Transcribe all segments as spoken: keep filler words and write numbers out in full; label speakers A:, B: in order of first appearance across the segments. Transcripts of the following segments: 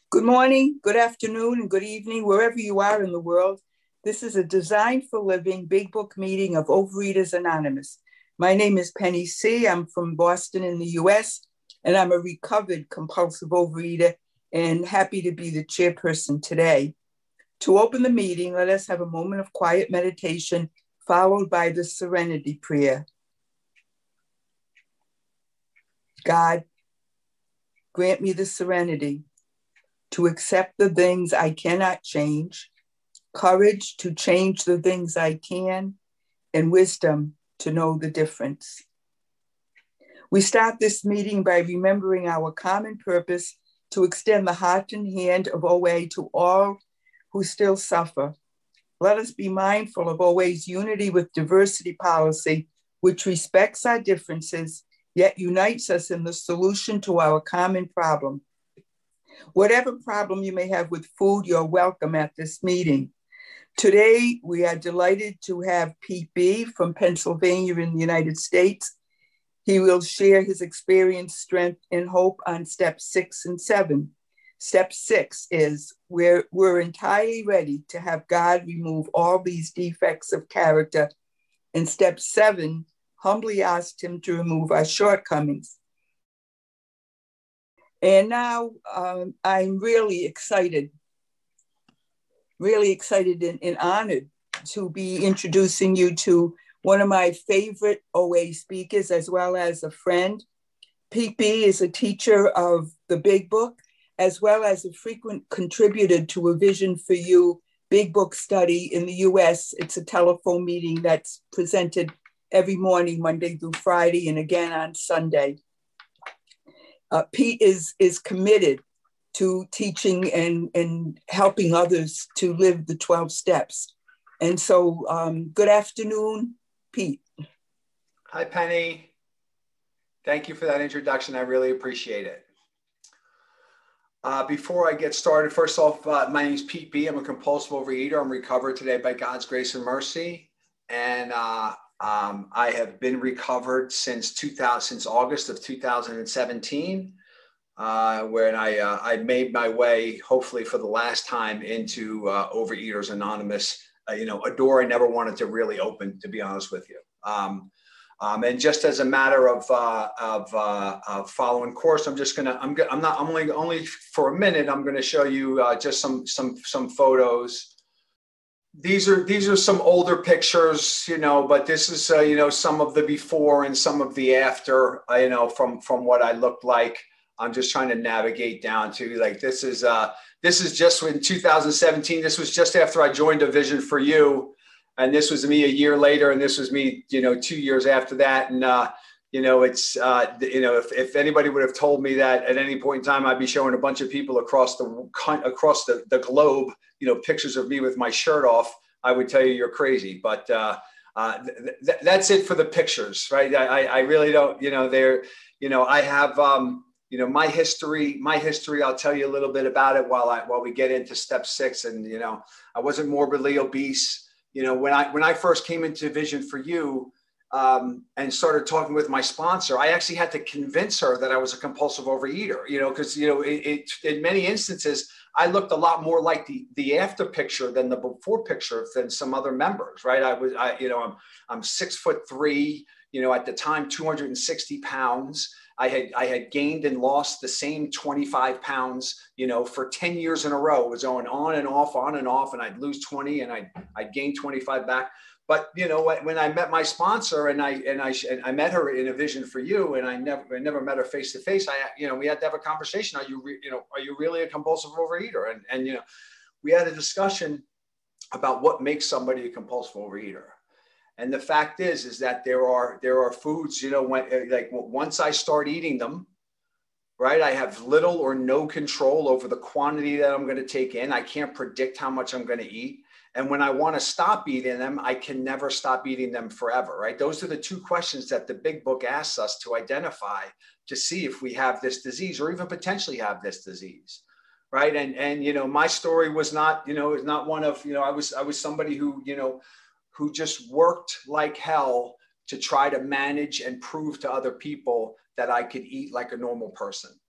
A: Good morning, good afternoon, and good evening, wherever you are in the world. This is a Design for Living Big Book meeting of Overeaters Anonymous. My name is Penny C. I'm from Boston in the U S, and I'm a recovered compulsive overeater and happy to be the chairperson today. To open the meeting, let us have a moment of quiet meditation followed by the Serenity Prayer. God, grant me the serenity to accept the things I cannot change, courage to change the things I can, and wisdom to know the difference. We start this meeting by remembering our common purpose to extend the heart and hand of O A to all who still suffer. Let us be mindful of O A's unity with diversity policy, which respects our differences, yet unites us in the solution to our common problem. Whatever problem you may have with food, you're welcome at this meeting. Today, we are delighted to have Pete B. from Pennsylvania in the United States. He will share his experience, strength, and hope on step six and seven. Step six is where we're entirely ready to have God remove all these defects of character. And step seven, humbly asked him to remove our shortcomings. And now um, I'm really excited, really excited and, and honored to be introducing you to one of my favorite O A speakers, as well as a friend. Pete B. is a teacher of the Big Book, as well as a frequent contributor to a Vision for You Big Book study in the U S. It's a telephone meeting that's presented every morning, Monday through Friday, and again on Sunday. Uh, Pete is, is committed to teaching and, and helping others to live the twelve steps. And so um, good afternoon, Pete.
B: Hi, Penny. Thank you for that introduction. I really appreciate it. Uh, before I get started, first off, uh, my name is Pete B. I'm a compulsive overeater. I'm recovered today by God's grace and mercy. And uh, Um, I have been recovered since two thousand, since August of two thousand seventeen, uh, when I uh, I made my way, hopefully for the last time, into uh, Overeaters Anonymous. Uh, you know, a door I never wanted to really open, to be honest with you. Um, um, and just as a matter of uh, of, uh, of following course, I'm just gonna I'm I'm not I'm only only for a minute. I'm gonna show you uh, just some some some photos. These are these are some older pictures, you know, but this is, uh, you know, some of the before and some of the after, uh, you know, from from what I looked like. I'm just trying to navigate down to, like, this is uh, this is just in two thousand seventeen. This was just after I joined A Vision for You. And this was me a year later. And this was me, you know, two years after that. And, uh, you know, it's, uh, you know, if, if anybody would have told me that at any point in time, I'd be showing a bunch of people across the across the, the globe, you know, pictures of me with my shirt off, I would tell you you're crazy. But uh, uh, th- th- that's it for the pictures, right? I, I really don't, you know, they're, you know, I have, um, you know, my history, my history, I'll tell you a little bit about it while I, while we get into step six. And, you know, I wasn't morbidly obese. You know, when I, when I first came into Vision for You, um, and started talking with my sponsor, I actually had to convince her that I was a compulsive overeater, you know, because, you know, it, it, in many instances, I looked a lot more like the, the after picture than the before picture than some other members, right? I was, I, you know, I'm, I'm six foot three, you know, at the time, two hundred sixty pounds. I had, I had gained and lost the same twenty-five pounds, you know, for ten years in a row. It was going on and off, on and off, and I'd lose twenty and I'd, I'd gain twenty-five back. But, you know, when I met my sponsor and I and I and I met her in A Vision for You, and I never I never met her face to face, I, you know, we had to have a conversation. Are you, re, you know, are you really a compulsive overeater? And and you know, we had a discussion about what makes somebody a compulsive overeater. And the fact is, is that there are there are foods, you know, when like once I start eating them, right, I have little or no control over the quantity that I'm going to take in. I can't predict how much I'm going to eat. And when I want to stop eating them, I can never stop eating them forever, right? Those are the two questions that the Big Book asks us to identify to see if we have this disease or even potentially have this disease, right? And, and you know, my story was not, you know, is not one of, you know, I was, I was somebody who, you know, who just worked like hell to try to manage and prove to other people that I could eat like a normal person.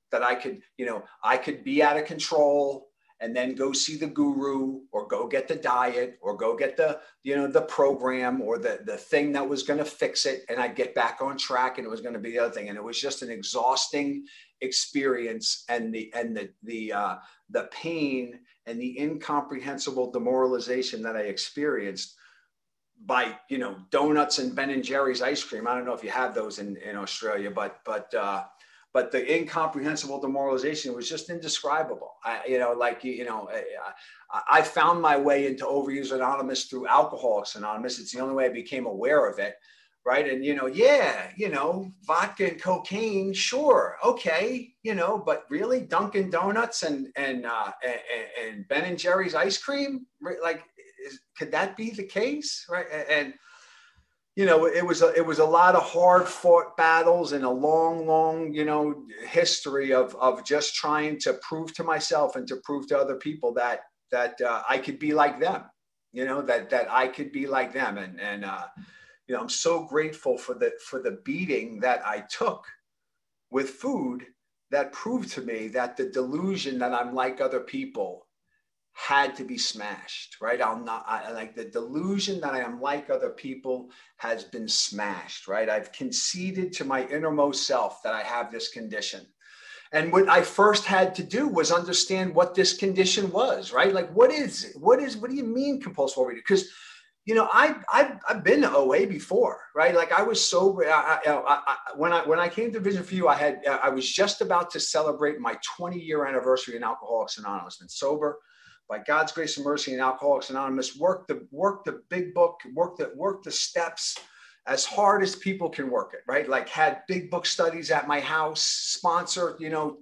B: that I could, you know, I could be out of control and then go see the guru or go get the diet or go get the, you know, the program or the, the thing that was going to fix it. And I'd get back on track and it was going to be the other thing. And it was just an exhausting experience. And the, and the, the, uh, the pain and the incomprehensible demoralization that I experienced by, you know, donuts and Ben and Jerry's ice cream. I don't know if you have those in, in Australia, but, but, uh, but the incomprehensible demoralization was just indescribable. I, you know, like, you know, I, I found my way into Overeaters Anonymous through Alcoholics Anonymous. It's the only way I became aware of it. Right. And, you know, yeah, you know, vodka and cocaine. Sure. Okay. You know, but really Dunkin' Donuts and, and, uh, and, and Ben and Jerry's ice cream, like, is, could that be the case? Right. And, you know, it was a, it was a lot of hard fought battles and a long, long, you know, history of, of just trying to prove to myself and to prove to other people that, that uh, I could be like them, you know, that, that I could be like them. And, and, uh, you know, I'm so grateful for the, for the beating that I took with food that proved to me that the delusion that I'm like other people had to be smashed, right? I'll not, I, like the delusion that I am like other people has been smashed, right? I've conceded to my innermost self that I have this condition. And what I first had to do was understand what this condition was, right? Like, what is it? What is, what do you mean compulsive overeating? Because, you know, I, I've, I've been to O A before, right? Like I was sober. I, I, I, when I, when I came to Vision for You, I had, I was just about to celebrate my twenty year anniversary in Alcoholics Anonymous. Been sober by God's grace and mercy in Alcoholics Anonymous, work the, work the big book, work the, work the steps as hard as people can work it, right? Like had big book studies at my house, sponsor, you know,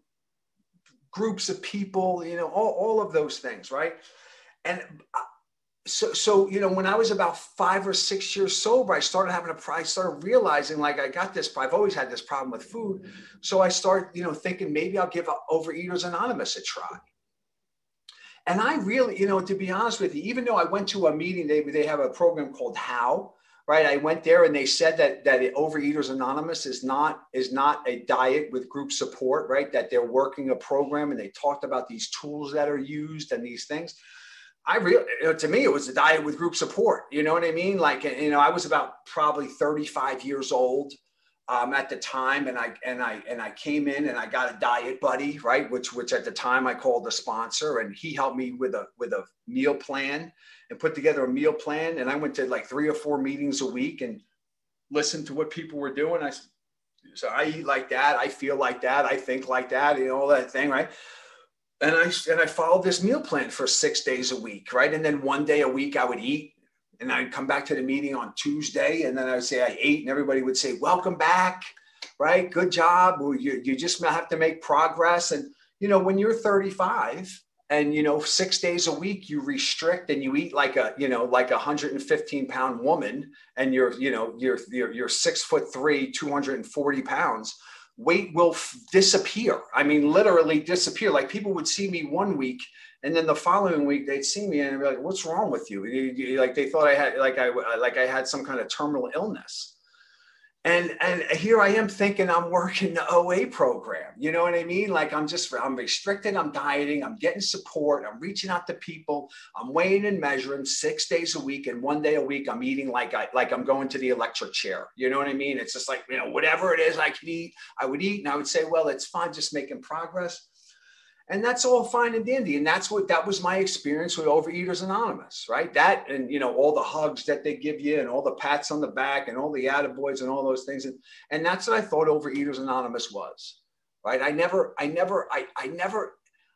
B: groups of people, you know, all, all of those things, right? And so, so, you know, when I was about five or six years sober, I started having a, I started realizing like I got this, I've always had this problem with food. So I started, you know, thinking maybe I'll give Overeaters Anonymous a try. And I really, you know, to be honest with you, even though I went to a meeting, they, they have a program called How, right? I went there and they said that, that Overeaters Anonymous is not, is not a diet with group support, right? That they're working a program and they talked about these tools that are used and these things. I really, you know, to me, it was a diet with group support. You know what I mean? Like, you know, I was about probably thirty-five years old um, at the time. And I, and I, and I came in and I got a diet buddy, right? Which, which at the time I called a sponsor, and he helped me with a, with a meal plan and put together a meal plan. And I went to like three or four meetings a week and listened to what people were doing. I so I eat like that. I feel like that. I think like that, you know, all that thing. Right. And I, and I followed this meal plan for six days a week. Right. And then one day a week I would eat. And I'd come back to the meeting on Tuesday, and then I would say I ate, and everybody would say, welcome back, right? Good job. Well, you, you just have to make progress. And, you know, when you're thirty-five and, you know, six days a week, you restrict and you eat like a, you know, like a one hundred fifteen pound woman, and you're, you know, you're, you're, you're six foot three, two hundred forty pounds, weight will f- disappear. I mean, literally disappear. Like people would see me one week, and then the following week they'd see me and they'd be like, what's wrong with you? You, you? Like they thought I had, like I, like I had some kind of terminal illness. And, and here I am thinking I'm working the O A program. You know what I mean? Like I'm just, I'm restricted, I'm dieting, I'm getting support, I'm reaching out to people, I'm weighing and measuring six days a week. And one day a week, I'm eating like I, like I'm going to the electric chair. You know what I mean? It's just like, you know, whatever it is I can eat, I would eat. And I would say, well, it's fine, just making progress. And that's all fine and dandy. And that's what, that was my experience with Overeaters Anonymous, right? That, and, you know, all the hugs that they give you and all the pats on the back and all the attaboys and all those things. And, and that's what I thought Overeaters Anonymous was, right? I never, I never, I, I never,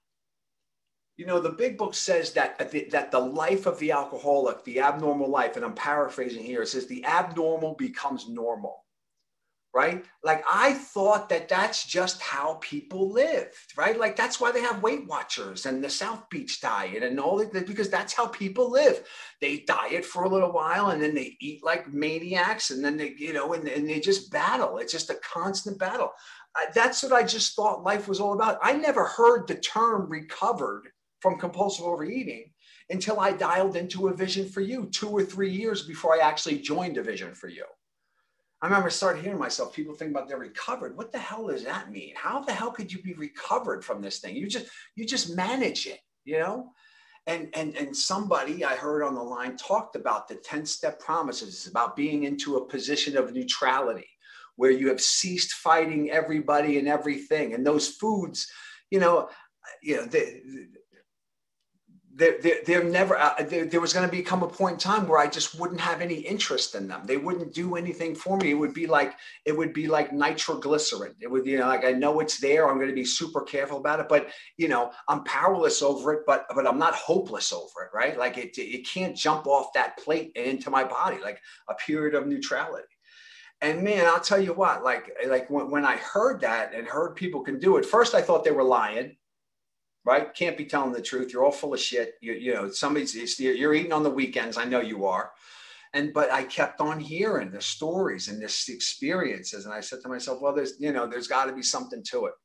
B: you know, the big book says that, that the life of the alcoholic, the abnormal life, and I'm paraphrasing here, it says the abnormal becomes normal. Right? Like I thought that that's just how people lived, right? Like that's why they have Weight Watchers and the South Beach diet and all that, because that's how people live. They diet for a little while and then they eat like maniacs and then they, you know, and, and they just battle. It's just a constant battle. Uh, that's what I just thought life was all about. I never heard the term recovered from compulsive overeating until I dialed into A Vision for You two or three years before I actually joined A Vision for You. I remember I started hearing myself, people think about they're recovered. What the hell does that mean? How the hell could you be recovered from this thing? You just, you just manage it, you know? And, and, and somebody I heard on the line talked about the ten step promises, about being into a position of neutrality where you have ceased fighting everybody and everything. And those foods, you know, you know, they, They're, they're, they're never, uh, there, there was going to become a point in time where I just wouldn't have any interest in them. They wouldn't do anything for me. It would be like, it would be like nitroglycerin. It would, you know, like I know it's there. I'm going to be super careful about it, but you know, I'm powerless over it, but, but I'm not hopeless over it, right? Like it, it can't jump off that plate and into my body, like a period of neutrality. And man, I'll tell you what, like, like when, when I heard that and heard people can do it, first I thought they were lying. Right? Can't be telling the truth. You're all full of shit. You, you know, somebody's, you're eating on the weekends. I know you are. And, but I kept on hearing the stories and this experiences. And I said to myself, well, there's, you know, there's gotta be something to it.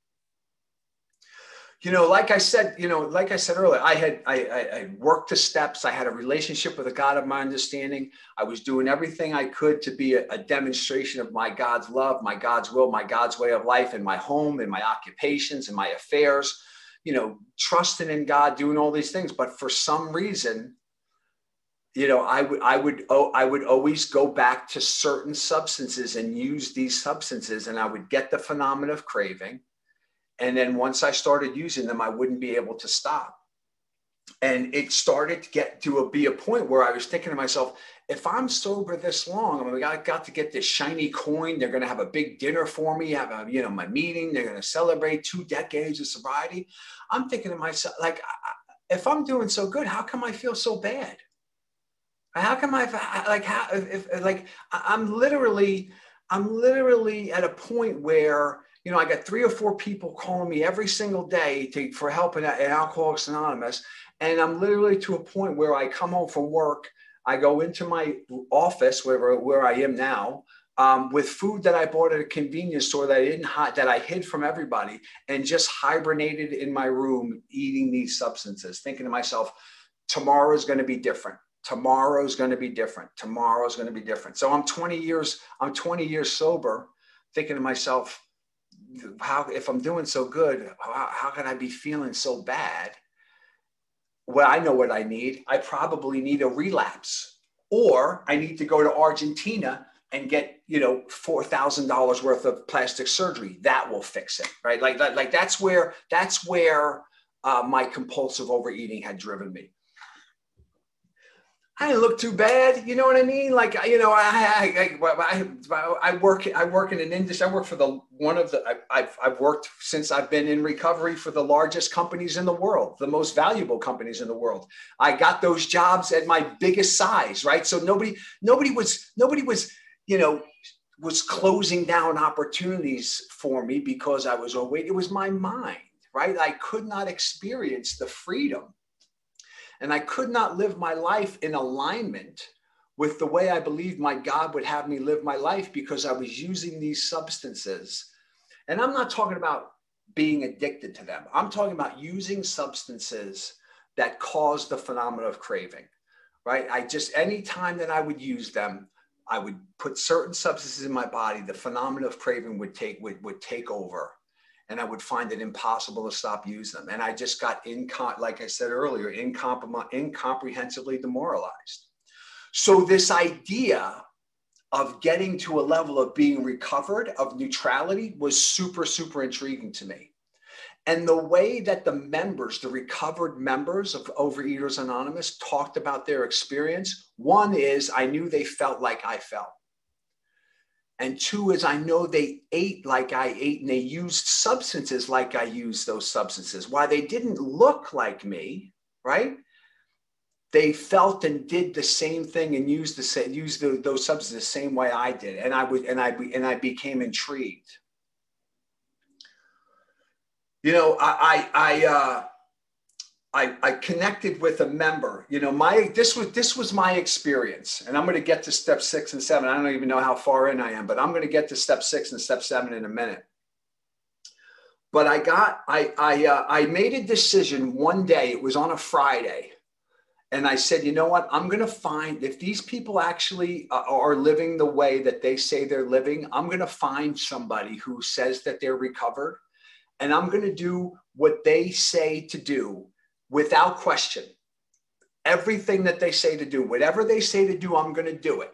B: You know, like I said, you know, like I said earlier, I had, I, I, I worked the steps. I had a relationship with a God of my understanding. I was doing everything I could to be a, a demonstration of my God's love, my God's will, my God's way of life in my home, in my occupations, in my affairs. You know, trusting in God, doing all these things. But for some reason, you know, I would, I would, oh, I would always go back to certain substances and use these substances, and I would get the phenomenon of craving. And then once I started using them, I wouldn't be able to stop. And it started to get to a, be a point where I was thinking to myself, if I'm sober this long, I mean, I got to get this shiny coin. They're going to have a big dinner for me, have a, you know, my meeting. They're going to celebrate two decades of sobriety. I'm thinking to myself, like, if I'm doing so good, how come I feel so bad? How come I, like, how, if, if like, I'm literally, I'm literally at a point where, you know, I got three or four people calling me every single day to, for help in, in Alcoholics Anonymous. And I'm literally to a point where I come home from work, I go into my office, where, where I am now, um, with food that I bought at a convenience store that I didn't hide, that I hid from everybody, and just hibernated in my room eating these substances, thinking to myself, tomorrow is going to be different. Tomorrow is going to be different. Tomorrow is going to be different. So I'm twenty years, I'm twenty years sober, thinking to myself, how, if I'm doing so good, how, how can I be feeling so bad? Well, I know what I need. I probably need a relapse, or I need to go to Argentina and get, you know, four thousand dollars worth of plastic surgery. That will fix it, right? Like, like, like that's where, that's where uh, my compulsive overeating had driven me. I didn't look too bad. You know what I mean? Like, you know, I, I, I, I work, I work in an industry. I work for the, one of the, I, I've, I've worked since I've been in recovery for the largest companies in the world, the most valuable companies in the world. I got those jobs at my biggest size, right? So nobody, nobody was, nobody was, you know, was closing down opportunities for me because I was overweight. It was my mind, right? I could not experience the freedom. And I could not live my life in alignment with the way I believed my God would have me live my life, because I was using these substances. And I'm not talking about being addicted to them. I'm talking about using substances that cause the phenomenon of craving, right? I just, any time that I would use them, I would put certain substances in my body, the phenomenon of craving would take, would, would take over. And I would find it impossible to stop using them. And I just got, incom- like I said earlier, incom- incomprehensibly demoralized. So this idea of getting to a level of being recovered, of neutrality, was super, super intriguing to me. And the way that the members, the recovered members of Overeaters Anonymous, talked about their experience, one is, I knew they felt like I felt. And two is, I know they ate like I ate, and they used substances like I used those substances. While they didn't look like me, right? They felt and did the same thing and used the same, used the, those substances the same way I did. And I would, and I, and I became intrigued. You know, I, I, I, uh, I, I connected with a member. You know, my this was this was my experience, and I'm going to get to step six and seven. I don't even know how far in I am, but I'm going to get to step six and step seven in a minute. But I got I I uh, I made a decision one day. It was on a Friday, and I said, you know what, I'm going to find, if these people actually uh, are living the way that they say they're living, I'm going to find somebody who says that they're recovered, and I'm going to do what they say to do without question. Everything that they say to do, whatever they say to do, I'm going to do it.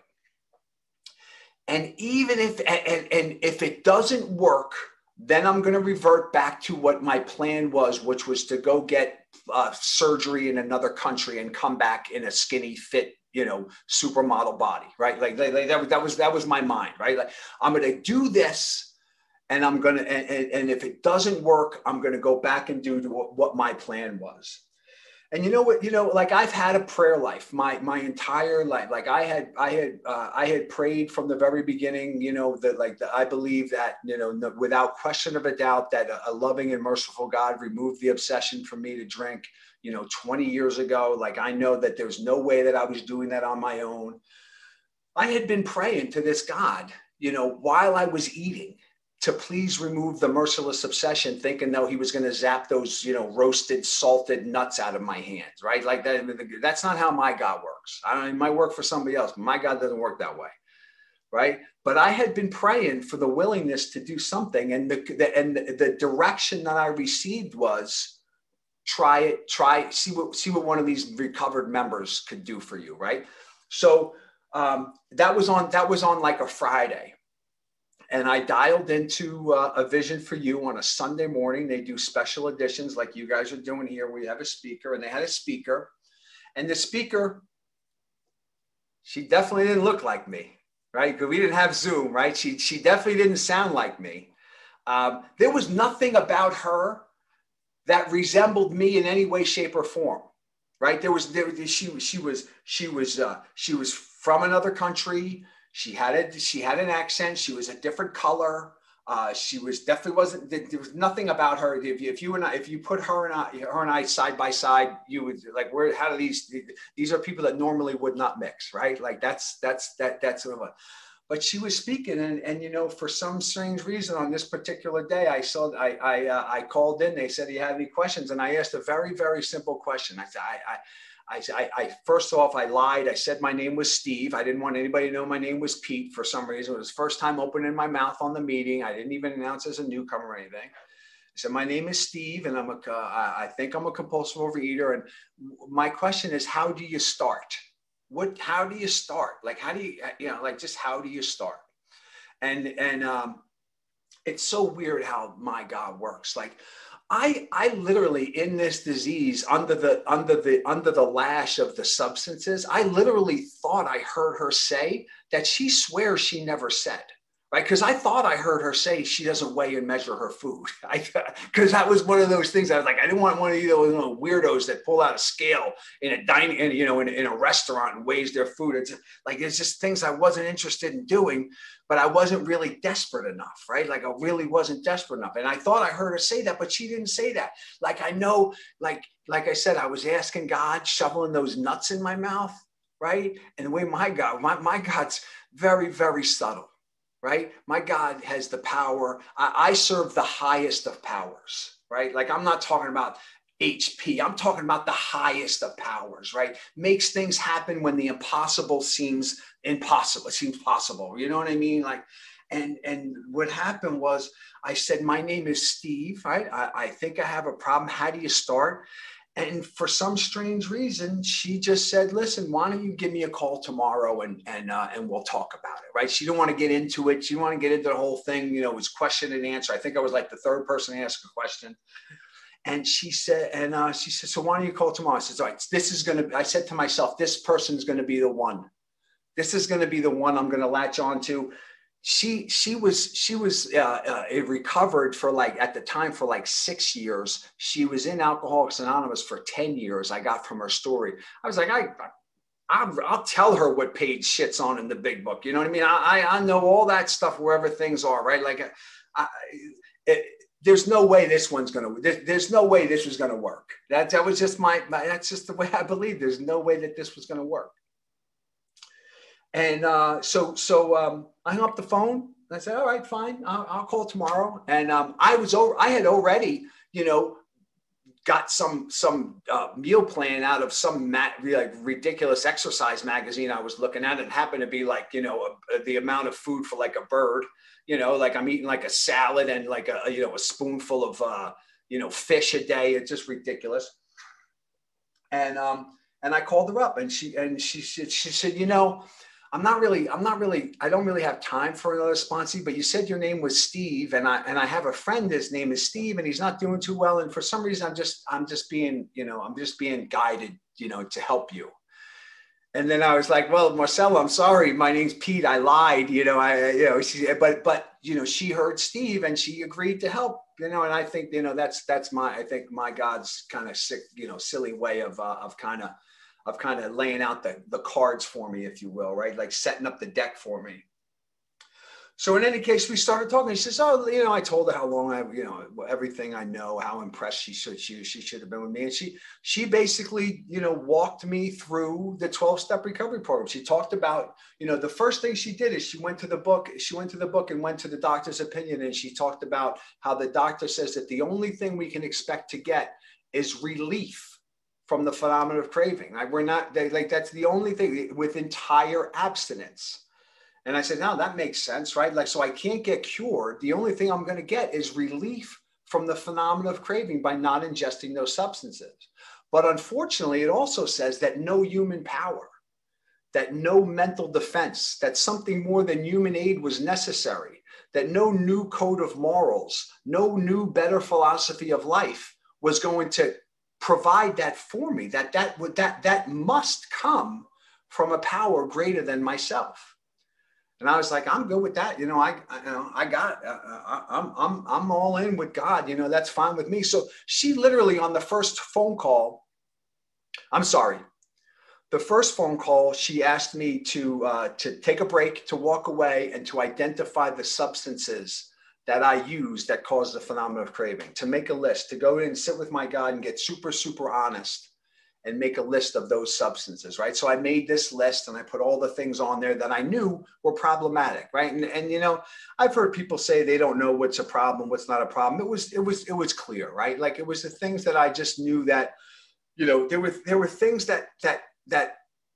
B: And even if, and, and if it doesn't work, then I'm going to revert back to what my plan was, which was to go get uh, surgery in another country and come back in a skinny, fit, you know, supermodel body, right? Like, like, like that, that was, that was my mind, right? Like, I'm going to do this, and I'm going to, and, and if it doesn't work, I'm going to go back and do what, what my plan was. And you know what, you know, like I've had a prayer life my, my entire life. Like I had, I had, uh, I had prayed from the very beginning, you know, that like the, I believe that, you know, no, without question of a doubt, that a, a loving and merciful God removed the obsession from me to drink, you know, twenty years ago. Like I know that there's no way that I was doing that on my own. I had been praying to this God, you know, while I was eating, to please remove the merciless obsession, thinking that he was going to zap those, you know, roasted, salted nuts out of my hands, right? Like that, that's not how my God works. I mean, it might work for somebody else, but my God doesn't work that way, right? But I had been praying for the willingness to do something, and the, the and the direction that I received was, try it, try, see what, see what one of these recovered members could do for you, right? So um, that was on, that was on like a Friday. And I dialed into uh, A Vision for You on a Sunday morning. They do special editions like you guys are doing here. We have a speaker, and they had a speaker. And the speaker, she definitely didn't look like me, right? Because we didn't have Zoom, right? She, she definitely didn't sound like me. Um, there was nothing about her that resembled me in any way, shape, or form, right? There was, there, she, she was, she was, uh, she was from another country. She had a, she had an accent. She was a different color. Uh, she was definitely wasn't, there was nothing about her. If you, if you and I, if you put her and I, her and I side by side, you would like, where, how do these, these are people that normally would not mix, right? Like that's, that's, that, that's sort of a, but she was speaking, and, and, you know, for some strange reason on this particular day, I saw, I, I, uh, I called in, they said, do you have any questions? And I asked a very, very simple question. I said, I, I, I, I, first off, I lied. I said my name was Steve. I didn't want anybody to know my name was Pete for some reason. It was the first time opening my mouth on the meeting. I didn't even announce as a newcomer or anything. I said, my name is Steve, and I'm a, uh, I think I'm a compulsive overeater. And my question is, how do you start? What, how do you start? Like, how do you, you know, like just how do you start? And, and um, it's so weird how my God works. Like, I, I literally in this disease under the, under the, under the lash of the substances, I literally thought I heard her say that she swears she never said, right? Because I thought I heard her say she doesn't weigh and measure her food. Because that was one of those things I was like, I didn't want one of these you know, weirdos that pull out a scale in a dining, in, you know, in, in a restaurant and weighs their food. It's like, it's just things I wasn't interested in doing, but I wasn't really desperate enough, right? Like I really wasn't desperate enough. And I thought I heard her say that, but she didn't say that. Like, I know, like, like I said, I was asking God, shoveling those nuts in my mouth, right? And the way my God, my, my God's very, very subtle. Right? My God has the power. I, I serve the highest of powers, right? Like I'm not talking about H P. I'm talking about the highest of powers, right? Makes things happen when the impossible seems impossible. It seems possible. You know what I mean? Like, and, and what happened was I said, my name is Steve, right? I, I think I have a problem. How do you start? And for some strange reason, she just said, listen, why don't you give me a call tomorrow and, and, uh, and we'll talk about it, right? She didn't want to get into it. She didn't want to get into the whole thing. You know, it was question and answer. I think I was like the third person to ask a question. And she said, and uh, she said, so why don't you call tomorrow? I said, all right, this is going to, I said to myself, this person's going to be the one. This is going to be the one I'm going to latch on to. She, she was, she was uh, uh, recovered for like, at the time for like six years. She was in Alcoholics Anonymous for ten years. I got from her story. I was like, I, I'll, I'll tell her what page shit's on in the big book. You know what I mean? I, I know all that stuff, wherever things are, right? Like, I, it, there's no way this one's going to, there, there's no way this was going to work. That, that was just my, my, that's just the way I believe. There's no way that this was going to work. And uh, so, so um, I hung up the phone. And I said, "All right, fine. I'll, I'll call tomorrow." And um, I was over. I had already, you know, got some some uh, meal plan out of some mat, like ridiculous exercise magazine I was looking at. It happened to be like, you know, a, a, the amount of food for like a bird, you know, like I'm eating like a salad and like a, you know, a spoonful of, uh, you know, fish a day. It's just ridiculous. And, um, and I called her up and she, and she said, she said, you know, I'm not really, I'm not really, I don't really have time for another sponsee, but you said your name was Steve, and I, and I have a friend, his name is Steve, and he's not doing too well. And for some reason, I'm just, I'm just being, you know, I'm just being guided, you know, to help you. And then I was like, well, Marcelo, I'm sorry. My name's Pete. I lied, you know, I, you know, she, but, but, you know, she heard Steve and she agreed to help, you know, and I think, you know, that's, that's my, I think my God's kind of sick, you know, silly way of, uh, of kind of, of kind of laying out the, the cards for me, if you will, right? Like setting up the deck for me. So in any case, we started talking. She says, oh, you know, I told her how long I, you know, everything I know, how impressed she should, she, she should have been with me. And she, she basically, you know, walked me through the twelve step recovery program. She talked about, you know, the first thing she did is she went to the book, she went to the book and went to the doctor's opinion. And she talked about how the doctor says that the only thing we can expect to get is relief from the phenomenon of craving. Like we're not they, like, that's the only thing with entire abstinence. And I said, no, that makes sense, right? Like, so I can't get cured. The only thing I'm going to get is relief from the phenomenon of craving by not ingesting those substances. But unfortunately, it also says that no human power, that no mental defense, that something more than human aid was necessary, that no new code of morals, no new better philosophy of life was going to provide that for me, that that would that that must come from a power greater than myself. And I was like, I'm good with that. You know, I I, you know, I got it. I, I'm I'm I'm all in with God. You know, that's fine with me. So she literally on the first phone call, I'm sorry, the first phone call, she asked me to uh, to take a break, to walk away, and to identify the substances that I use that cause the phenomenon of craving, to make a list, to go in and sit with my God and get super, super honest and make a list of those substances, right? So I made this list and I put all the things on there that I knew were problematic, right? And, and you know, I've heard people say they don't know what's a problem, what's not a problem. It was, it was, it was clear, right? Like it was the things that I just knew that, you know, there were, there were things that, that, that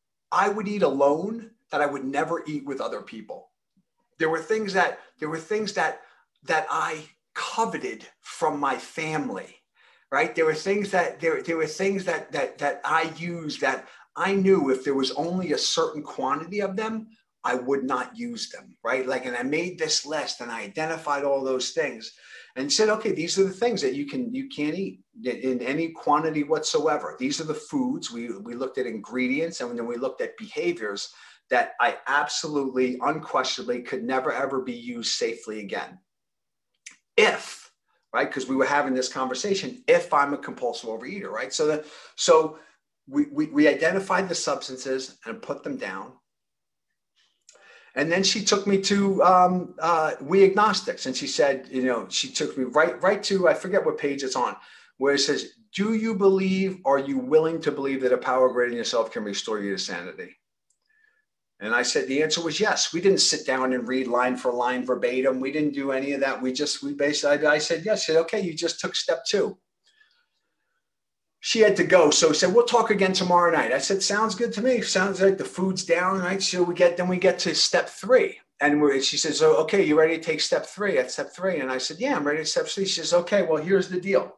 B: I would eat alone that I would never eat with other people. There were things that, there were things that, that I coveted from my family, right? There were things that there, there were things that that that I used that I knew if there was only a certain quantity of them, I would not use them, right? Like, and I made this list and I identified all those things and said, okay, these are the things that you can you can't eat in any quantity whatsoever. These are the foods. We we looked at ingredients and then we looked at behaviors that I absolutely, unquestionably could never ever be used safely again. If, right, because we were having this conversation, if I'm a compulsive overeater, right? So that, so we, we, we identified the substances and put them down. And then she took me to um, uh, We Agnostics. And she said, you know, she took me right, right to, I forget what page it's on, where it says, do you believe, are you willing to believe that a power greater than yourself can restore you to sanity? And I said, the answer was yes. We didn't sit down and read line for line verbatim. We didn't do any of that. We just, we basically, I said, yes. She said, okay, you just took step two. She had to go. So she said, we'll talk again tomorrow night. I said, sounds good to me. Sounds like the food's down, right? So we get, then we get to step three. And we're, she says, oh, okay, you ready to take step three at step three? And I said, yeah, I'm ready to step three. She says, okay, well, here's the deal.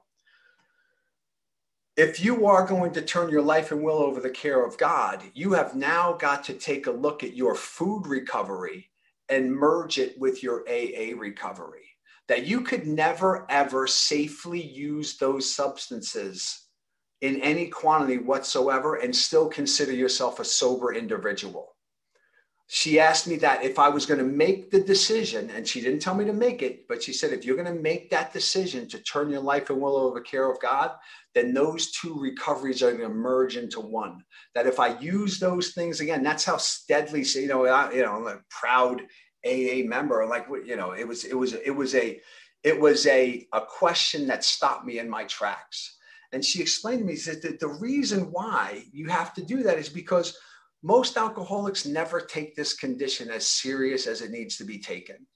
B: If you are going to turn your life and will over the care of God, you have now got to take a look at your food recovery and merge it with your A A recovery. That you could never, ever safely use those substances in any quantity whatsoever and still consider yourself a sober individual. She asked me that if I was going to make the decision, and she didn't tell me to make it, but she said, if you're going to make that decision to turn your life and will over the care of God, then those two recoveries are going to merge into one. That if I use those things again, that's how steadily, you know, I, you know, I'm a proud A A member. Like, you know, it was, it was, it was a, it was a, a question that stopped me in my tracks. And she explained to me, she said that the reason why you have to do that is because most alcoholics never take this condition as serious as it needs to be taken.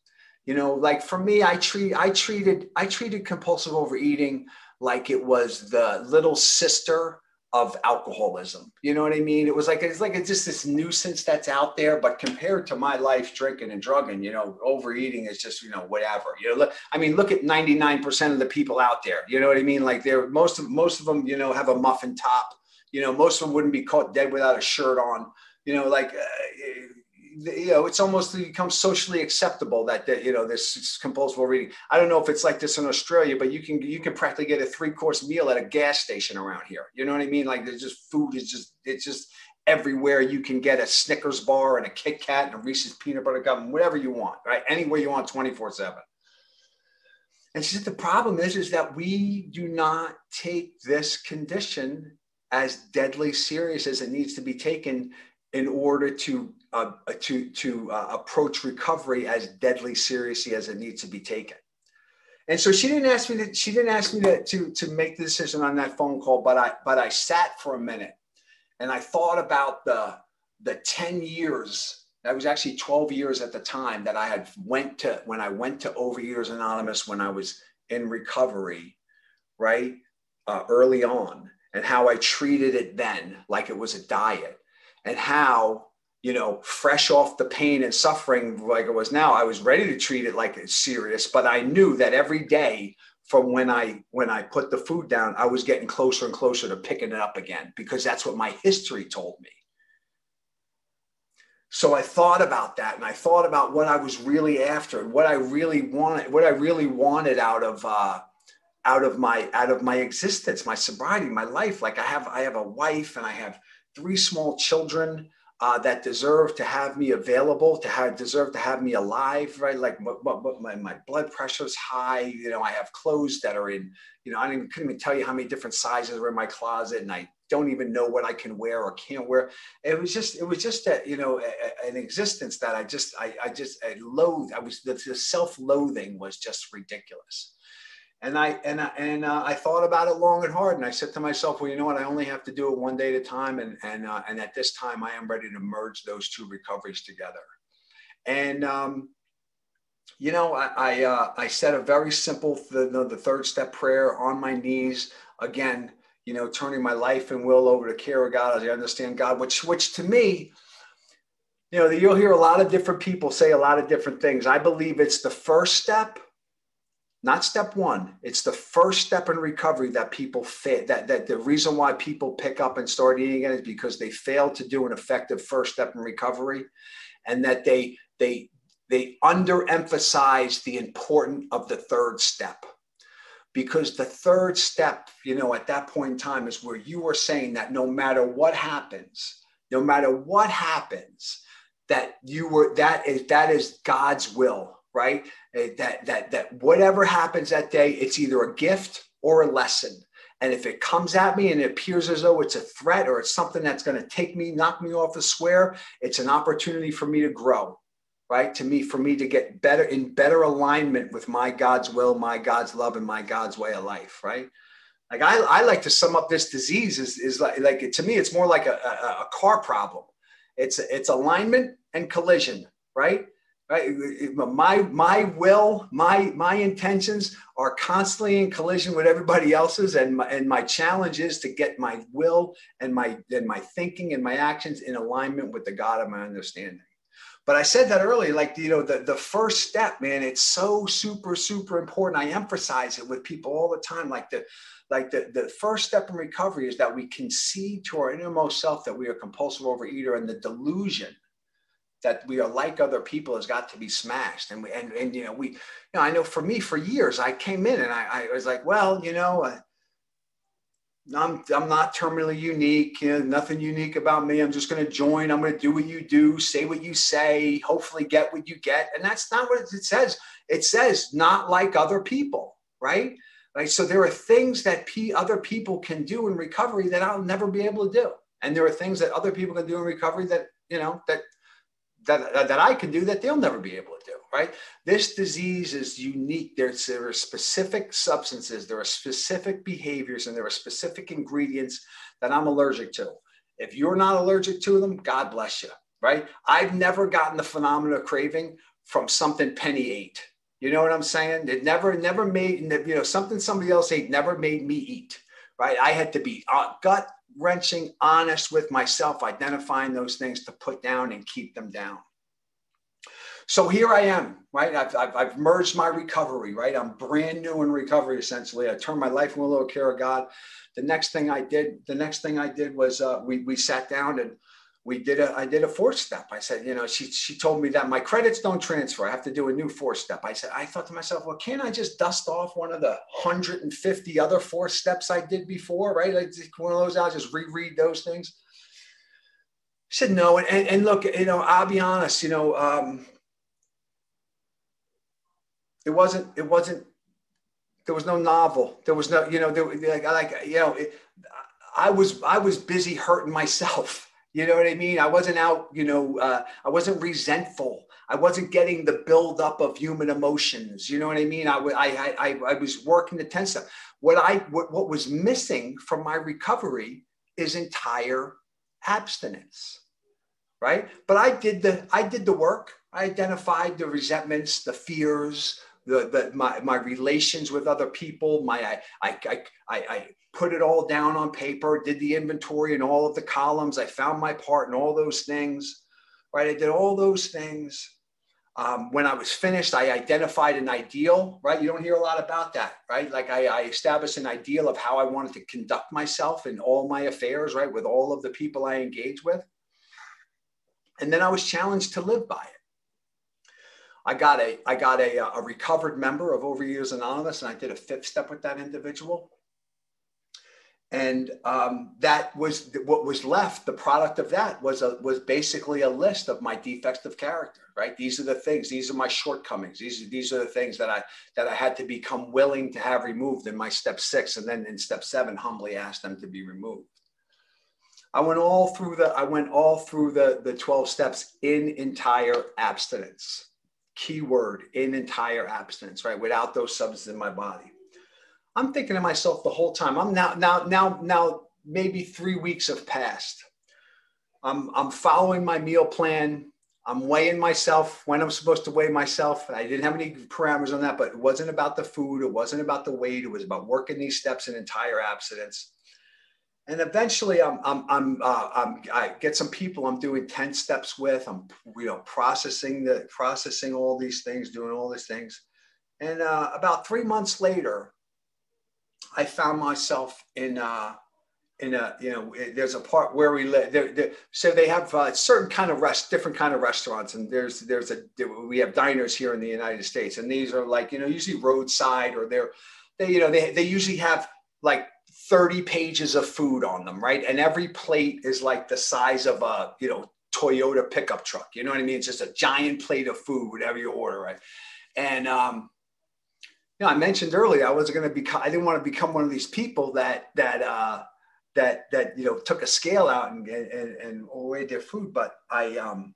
B: You know, like for me, I treat, I treated, I treated compulsive overeating like it was the little sister of alcoholism. You know what I mean? It was like, it's like, it's just this nuisance that's out there, but compared to my life drinking and drugging, you know, overeating is just, you know, whatever, you know, look, I mean, look at ninety-nine percent of the people out there, you know what I mean? Like they're, most of, most of them, you know, have a muffin top, you know, most of them wouldn't be caught dead without a shirt on, you know, like, uh, you know, it's almost become socially acceptable that, that, you know, this compulsive overeating. I don't know if it's like this in Australia, but you can, you can practically get a three course meal at a gas station around here. You know what I mean? Like there's just food is just, it's just everywhere. You can get a Snickers bar and a Kit Kat and a Reese's peanut butter gum, whatever you want, right? Anywhere you want, twenty-four seven. And she said, the problem is, is that we do not take this condition as deadly serious as it needs to be taken in order to uh, to to uh, approach recovery as deadly seriously as it needs to be taken. And so she didn't ask me to she didn't ask me to to to make the decision on that phone call, but I but I sat for a minute and I thought about the the ten years. That was actually twelve years at the time that I had went to when I went to Overeaters Anonymous when I was in recovery, right, uh, early on, and how I treated it then like it was a diet. And how, you know, fresh off the pain and suffering like it was now, I was ready to treat it like it's serious, but I knew that every day from when I when I put the food down, I was getting closer and closer to picking it up again, because that's what my history told me. So I thought about that, and I thought about what I was really after and what I really wanted, what I really wanted out of uh, out of my out of my existence, my sobriety, my life. Like I have I have a wife and I have three small children uh, that deserve to have me available, to have deserve to have me alive, right? Like but, but, but my, my blood pressure is high. You know, I have clothes that are in, you know, I don't even, couldn't even tell you how many different sizes are in my closet, and I don't even know what I can wear or can't wear. It was just, it was just a, you know, a, a, an existence that I just, I, I just, I loathed. I was, the, the self-loathing was just ridiculous. And I and I, and uh, I thought about it long and hard, and I said to myself, well, you know what? I only have to do it one day at a time, and and uh, and at this time, I am ready to merge those two recoveries together. And um, you know, I I, uh, I said a very simple the the third step prayer on my knees again. You know, turning my life and will over to care of God as I understand God, which which to me, you know, you'll hear a lot of different people say a lot of different things. I believe it's the first step. Not step one. It's the first step in recovery that people fail. That, that the reason why people pick up and start eating again is because they failed to do an effective first step in recovery, and that they they they underemphasize the importance of the third step. Because the third step, you know, at that point in time is where you are saying that no matter what happens, no matter what happens, that you were that is that is God's will. Right? That, that, that whatever happens that day, it's either a gift or a lesson. And if it comes at me and it appears as though it's a threat or it's something that's going to take me, knock me off the square, it's an opportunity for me to grow, right? To me, for me to get better in better alignment with my God's will, my God's love, and my God's way of life, right? Like I, I like to sum up this disease is, is like, like to me, it's more like a, a, a car problem. It's, it's alignment and collision, right? Right? My, my will, my, my intentions are constantly in collision with everybody else's. And my, and my challenge is to get my will and my, and my thinking and my actions in alignment with the God of my understanding. But I said that earlier, like, you know, the, the first step, man, it's so super, super important. I emphasize it with people all the time. Like the, like the, the first step in recovery is that we concede to our innermost self that we are a compulsive overeater, and the delusion that we are like other people has got to be smashed. And we, and, and, you know, we, you know, I know for me, for years, I came in and I, I was like, well, you know, uh, I'm, I'm not terminally unique, you know, nothing unique about me. I'm just going to join. I'm going to do what you do, say what you say, hopefully get what you get. And that's not what it says. It says not like other people, right? Right. So there are things that P, other people can do in recovery that I'll never be able to do. And there are things that other people can do in recovery that, you know, that, That, that I can do that they'll never be able to do, right? This disease is unique. There's, there are specific substances, there are specific behaviors, and there are specific ingredients that I'm allergic to. If you're not allergic to them, God bless you, right? I've never gotten the phenomenon of craving from something Penny ate, You know what I'm saying? It never, never made, you know, something somebody else ate never made me eat, right? I had to be uh, gut wrenching, honest with myself, identifying those things to put down and keep them down. So here I am, right? I've, I've, I've merged my recovery, right? I'm brand new in recovery, essentially. I turned my life into a little care of God. The next thing I did, the next thing I did was uh, we, we sat down and we did a, I did a four step. I said, you know, she, she told me that my credits don't transfer. I have to do a new four step. I said, I thought to myself, well, can't I just dust off one of the one hundred fifty other four steps I did before, right? Like one of those, I'll just reread those things. She said, no. And, and, and look, you know, I'll be honest, you know, um, it wasn't, it wasn't, there was no novel. There was no, you know, there, like, like, you know, it, I was, I was busy hurting myself. You know what I mean? I wasn't out, you know, uh, I wasn't resentful. I wasn't getting the buildup of human emotions. You know what I mean? I, I, I, I was working the ten step. What I, what, what was missing from my recovery is entire abstinence, right? But I did the, I did the work. I identified the resentments, the fears, the, the my, my relations with other people. My, I, I, I, I, I put it all down on paper, did the inventory in all of the columns. I found my part in all those things, right? I did all those things. Um, when I was finished, I identified an ideal, right? You don't hear a lot about that, right? Like I, I established an ideal of how I wanted to conduct myself in all my affairs, right? With all of the people I engage with. And then I was challenged to live by it. I got a, I got a, a recovered member of Overeaters Anonymous, and I did a fifth step with that individual. And um, that was what was left. The product of that was a, was basically a list of my defects of character, right? These are the things, these are my shortcomings. These are, these are the things that I, that I had to become willing to have removed in my step six. And then in step seven, humbly asked them to be removed. I went all through the, I went all through the, the twelve steps in entire abstinence. Keyword, in entire abstinence, right? Without those substances in my body. I'm thinking to myself the whole time, I'm now, now, now, now, maybe three weeks have passed. I'm, I'm following my meal plan. I'm weighing myself when I'm supposed to weigh myself. I didn't have any parameters on that, but it wasn't about the food. It wasn't about the weight. It was about working these steps in entire abstinence. And eventually I'm, I'm, I'm, uh, I'm, I get some people I'm doing ten steps with. I'm, you know, processing the, processing all these things, doing all these things. And uh, about three months later, I found myself in, uh, in a, you know, there's a part where we live. There, there, so they have uh, certain kind of rest, different kind of restaurants, and there's, there's a, we have diners here in the United States, and these are like, you know, usually roadside, or they're, they, you know, they, they usually have like thirty pages of food on them, right? And every plate is like the size of a, you know, Toyota pickup truck. You know what I mean? It's just a giant plate of food, whatever you order, right? And, um, you know, I mentioned earlier, I wasn't going to become, I didn't want to become one of these people that, that, uh, that, that, you know, took a scale out and, and, and weighed their food. But I, um,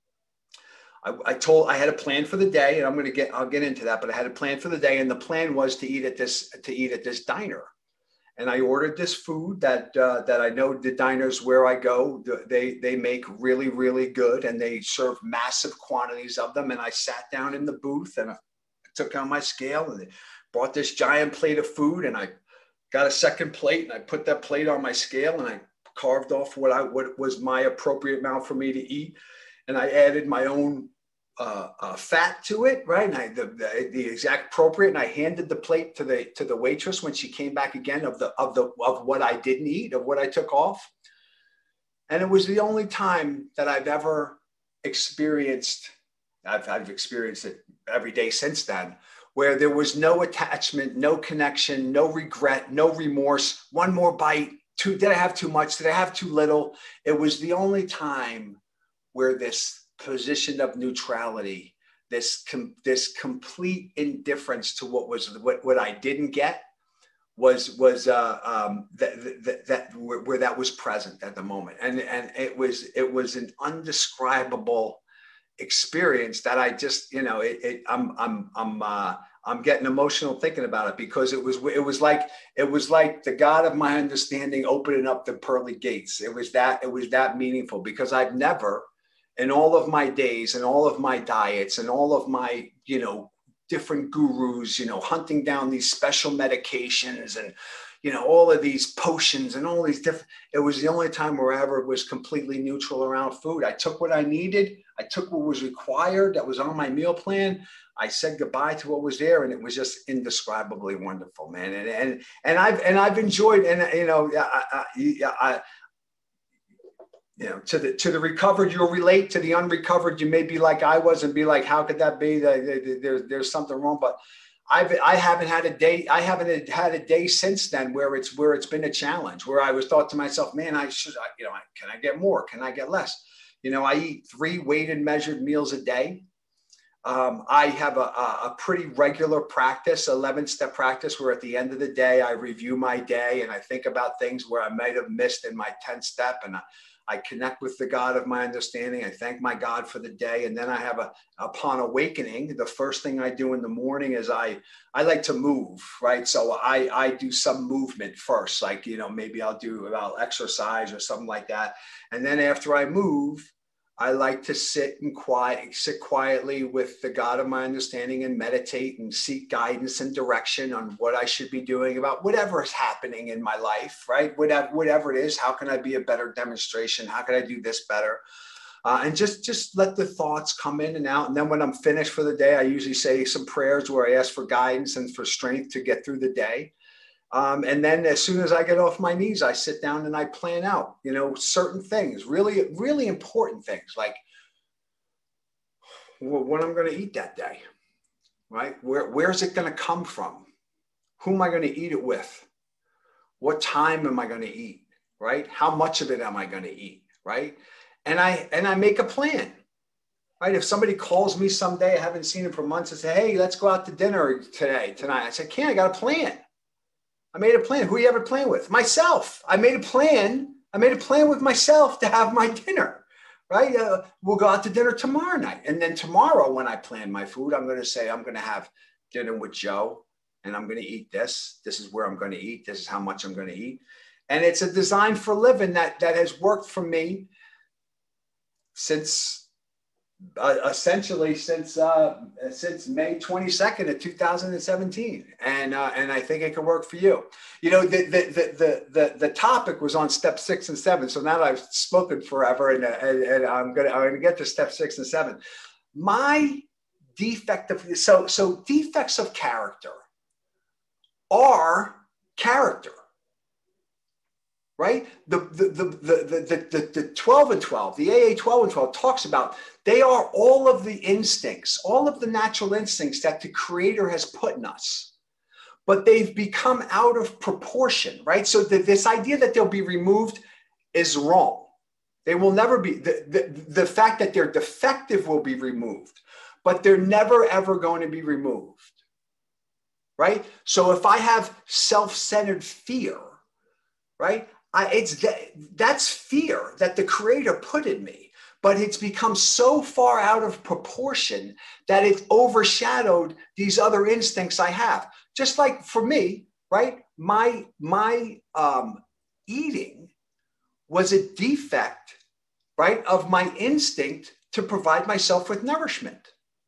B: I, I told, I had a plan for the day, and I'm going to get, I'll get into that, but I had a plan for the day. And the plan was to eat at this, to eat at this diner. And I ordered this food that, uh, that I know the diners where I go, they, they make really, really good, and they serve massive quantities of them. And I sat down in the booth, and I took on my scale, and they brought this giant plate of food, and I got a second plate, and I put that plate on my scale, and I carved off what I, what was my appropriate amount for me to eat. And I added my own uh, uh, fat to it, right? And I, the, the, the exact appropriate, and I handed the plate to the, to the waitress when she came back again of the, of the, of what I didn't eat, of what I took off. And it was the only time that I've ever experienced, I've, I've experienced it every day since then, where there was no attachment, no connection, no regret, no remorse. One more bite. Too, did I have too much? Did I have too little? It was the only time where this position of neutrality, this com, this complete indifference to what was what, what I didn't get, was was uh, um, that that, that where, where that was present at the moment, and and it was it was an undescribable experience that I just, you know, it, it I'm I'm I'm uh, I'm getting emotional thinking about it, because it was it was like it was like the God of my understanding opening up the pearly gates. It was that it was that meaningful, because I've never, in all of my days and all of my diets and all of my, you know, different gurus, you know, hunting down these special medications and, you know, all of these potions and all these different, it was the only time where I ever was completely neutral around food. I took what I needed. I took what was required that was on my meal plan. I said goodbye to what was there, and it was just indescribably wonderful, man. And and and I've and I've enjoyed, and you know, I, I, I you know, to the to the recovered, you'll relate. To the unrecovered, you may be like I was and be like, how could that be? There's there's something wrong, but I've I haven't had a day. I haven't had a day since then where it's where it's been a challenge. Where I was thought to myself, man, I should, you know, can I get more? Can I get less? You know, I eat three weighted, measured meals a day. Um, I have a, a pretty regular practice, eleven step practice, where at the end of the day, I review my day and I think about things where I might have missed in my tenth step. And I, I connect with the God of my understanding. I thank my God for the day. And then I have a, upon awakening, the first thing I do in the morning is I, I like to move, right? So I, I do some movement first, like, you know, maybe I'll do about exercise or something like that. And then after I move, I like to sit and quiet, sit quietly with the God of my understanding and meditate and seek guidance and direction on what I should be doing about whatever is happening in my life, right? Whatever, whatever it is, how can I be a better demonstration? How can I do this better? Uh, and just, just let the thoughts come in and out. And then when I'm finished for the day, I usually say some prayers where I ask for guidance and for strength to get through the day. Um, and then as soon as I get off my knees, I sit down and I plan out, you know, certain things, really, really important things, like what I'm going to eat that day, right? Where, where's it going to come from? Who am I going to eat it with? What time am I going to eat, right? How much of it am I going to eat, right? And I, and I make a plan, right? If somebody calls me someday, I haven't seen him for months, and say, hey, let's go out to dinner today, tonight. I said, can't, I got a plan. I made a plan. Who you ever plan with? Myself. I made a plan. I made a plan with myself to have my dinner, right? Uh, we'll go out to dinner tomorrow night. And then tomorrow when I plan my food, I'm going to say, I'm going to have dinner with Joe and I'm going to eat this. This is where I'm going to eat. This is how much I'm going to eat. And it's a design for living that, that has worked for me since Uh, essentially since uh, since May twenty-second of two thousand seventeen, and uh, and I think it can work for you. You know, the the the the the topic was on step six and seven. So now that I've spoken forever, and, and and I'm gonna I'm gonna get to step six and seven. My defect of so so defects of character are character. Right? The, the, the, the, the, the, the twelve and twelve, the A A twelve and twelve talks about, they are all of the instincts, all of the natural instincts that the Creator has put in us, but they've become out of proportion, right? So the, this idea that they'll be removed is wrong. They will never be, the, the, the fact that they're defective will be removed, but they're never, ever going to be removed, right? So if I have self-centered fear, right? I, it's that, that's fear that the Creator put in me, but it's become so far out of proportion that it's overshadowed these other instincts I have. Just like for me, right? My, my um, eating was a defect, right, of my instinct to provide myself with nourishment.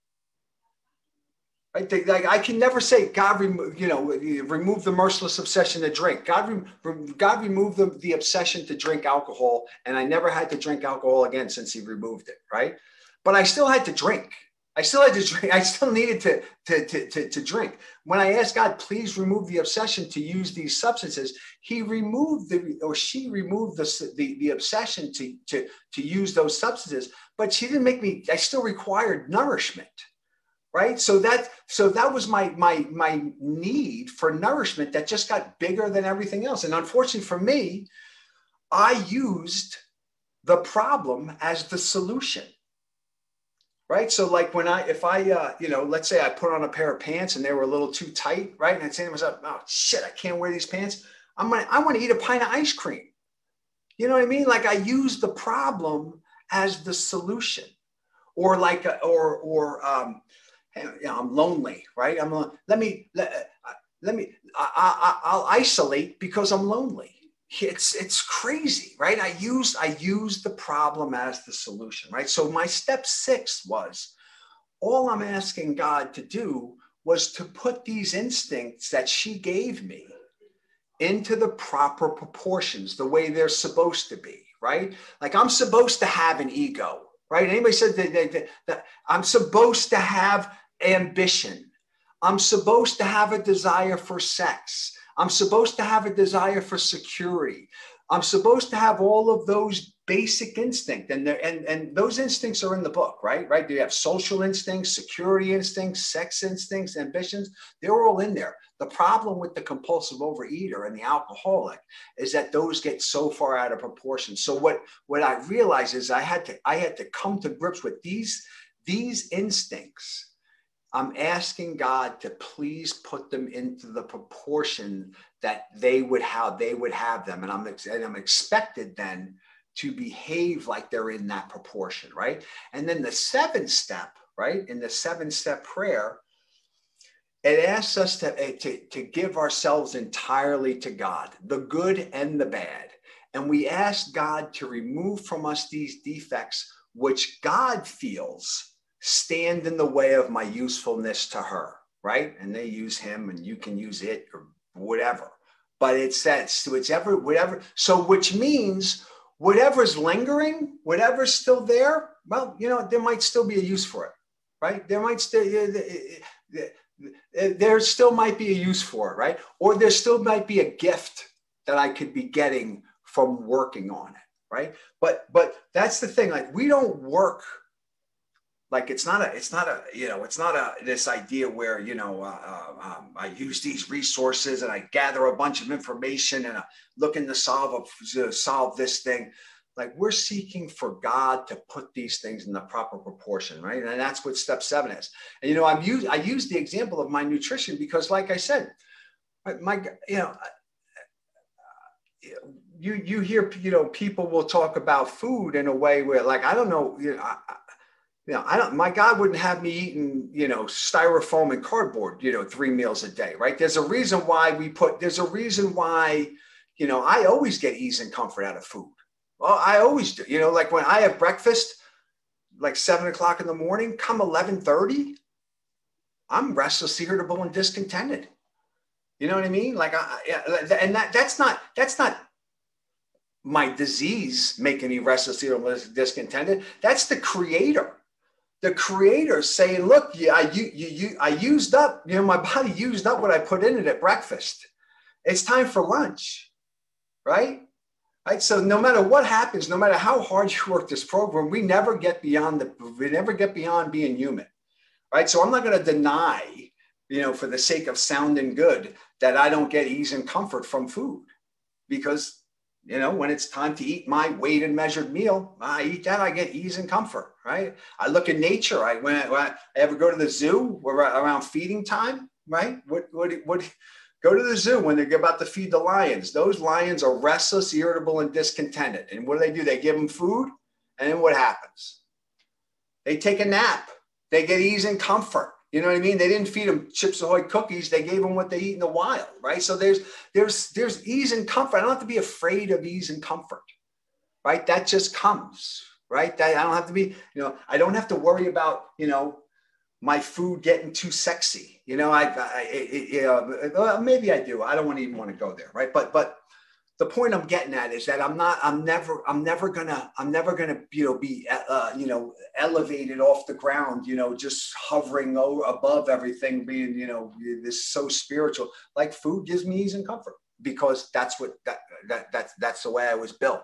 B: Right? Like I can never say, God, remove, you know, remove the merciless obsession to drink. God, re- God removed the, the obsession to drink alcohol, and I never had to drink alcohol again since He removed it. Right? But I still had to drink. I still had to drink. I still needed to, to, to, to, to drink. When I asked God, please remove the obsession to use these substances, He removed the, or she removed the, the, the obsession to, to, to use those substances, but she didn't make me, I still required nourishment. Right. So that so that was my my my need for nourishment that just got bigger than everything else. And unfortunately for me, I used the problem as the solution. Right. So like when I if I, uh, you know, let's say I put on a pair of pants and they were a little too tight. Right. And I'd say to myself, oh, shit, I can't wear these pants. I'm going to I want to eat a pint of ice cream. You know what I mean? Like I use the problem as the solution, or like a, or or um Hey, you know, I'm lonely, right? I'm uh, let me let, uh, let me I, I, I'll isolate because I'm lonely. It's it's crazy, right? I used I used the problem as the solution, right? So my step six was, all I'm asking God to do was to put these instincts that she gave me into the proper proportions, the way they're supposed to be, right? Like I'm supposed to have an ego, right? Anybody said that, that, that I'm supposed to have ambition. I'm supposed to have a desire for sex. I'm supposed to have a desire for security. I'm supposed to have all of those basic instincts, and, and, and those instincts are in the book, right? Right? Do you have social instincts, security instincts, sex instincts, ambitions? They're all in there. The problem with the compulsive overeater and the alcoholic is that those get so far out of proportion. So what, what I realized is I had to I had to come to grips with these, these instincts. I'm asking God to please put them into the proportion that they would have, they would have them. And I'm, and I'm expected then to behave like they're in that proportion, right? And then the seventh step, right? In the seven step prayer, it asks us to, to, to give ourselves entirely to God, the good and the bad. And we ask God to remove from us these defects, which God feels stand in the way of my usefulness to her, right? And they use him and you can use it or whatever. But it says, so it's ever, whatever. So which means whatever's lingering, whatever's still there, well, you know, there might still be a use for it, right? There might still, there still might be a use for it, right? Or there still might be a gift that I could be getting from working on it, right? But, but that's the thing, like we don't work. Like it's not a, it's not a, you know, it's not a, this idea where, you know, uh, uh, um, I use these resources and I gather a bunch of information and I'm looking to solve, a, to solve this thing. Like we're seeking for God to put these things in the proper proportion, right? And that's what step seven is. And, you know, I'm used, I use the example of my nutrition because like I said, my, my you know, you, you hear, you know, people will talk about food in a way where like, I don't know, you know, I, You know, I don't, my God wouldn't have me eating, you know, styrofoam and cardboard, you know, three meals a day, right? There's a reason why we put, there's a reason why, you know, I always get ease and comfort out of food. Well, I always do, you know, like when I have breakfast, like seven o'clock in the morning, come eleven thirty, I'm restless, irritable, and discontented. You know what I mean? Like, I, yeah, and that, that's not, that's not my disease making me restless, irritable, discontented. That's the creator. The creator saying, look, yeah, I, you, you, you, I used up, you know, my body used up what I put in it at breakfast. It's time for lunch, right? Right. So no matter what happens, no matter how hard you work this program, we never get beyond the, we never get beyond being human, right? So I'm not going to deny, you know, for the sake of sounding good, that I don't get ease and comfort from food because, you know, when it's time to eat my weighed and measured meal, I eat that, I get ease and comfort, right? I look at nature. I, when I, when I ever go to the zoo around feeding time, right? What, what, what, go to the zoo when they're about to feed the lions. Those lions are restless, irritable, and discontented. And what do they do? They give them food. And then what happens? They take a nap. They get ease and comfort. You know what I mean? They didn't feed them Chips Ahoy cookies. They gave them what they eat in the wild, right? So there's there's there's ease and comfort. I don't have to be afraid of ease and comfort, right? That just comes, right? That I don't have to be, you know, I don't have to worry about, you know, my food getting too sexy. You know, I, I it, you know, maybe I do. I don't want to even want to go there, right? But but the point I'm getting at is that I'm not, I'm never, I'm never gonna, I'm never gonna, you know, be, uh, you know, elevated off the ground, you know, just hovering over above everything, being, you know, this so spiritual. Like food gives me ease and comfort because that's what that that that's that's the way I was built.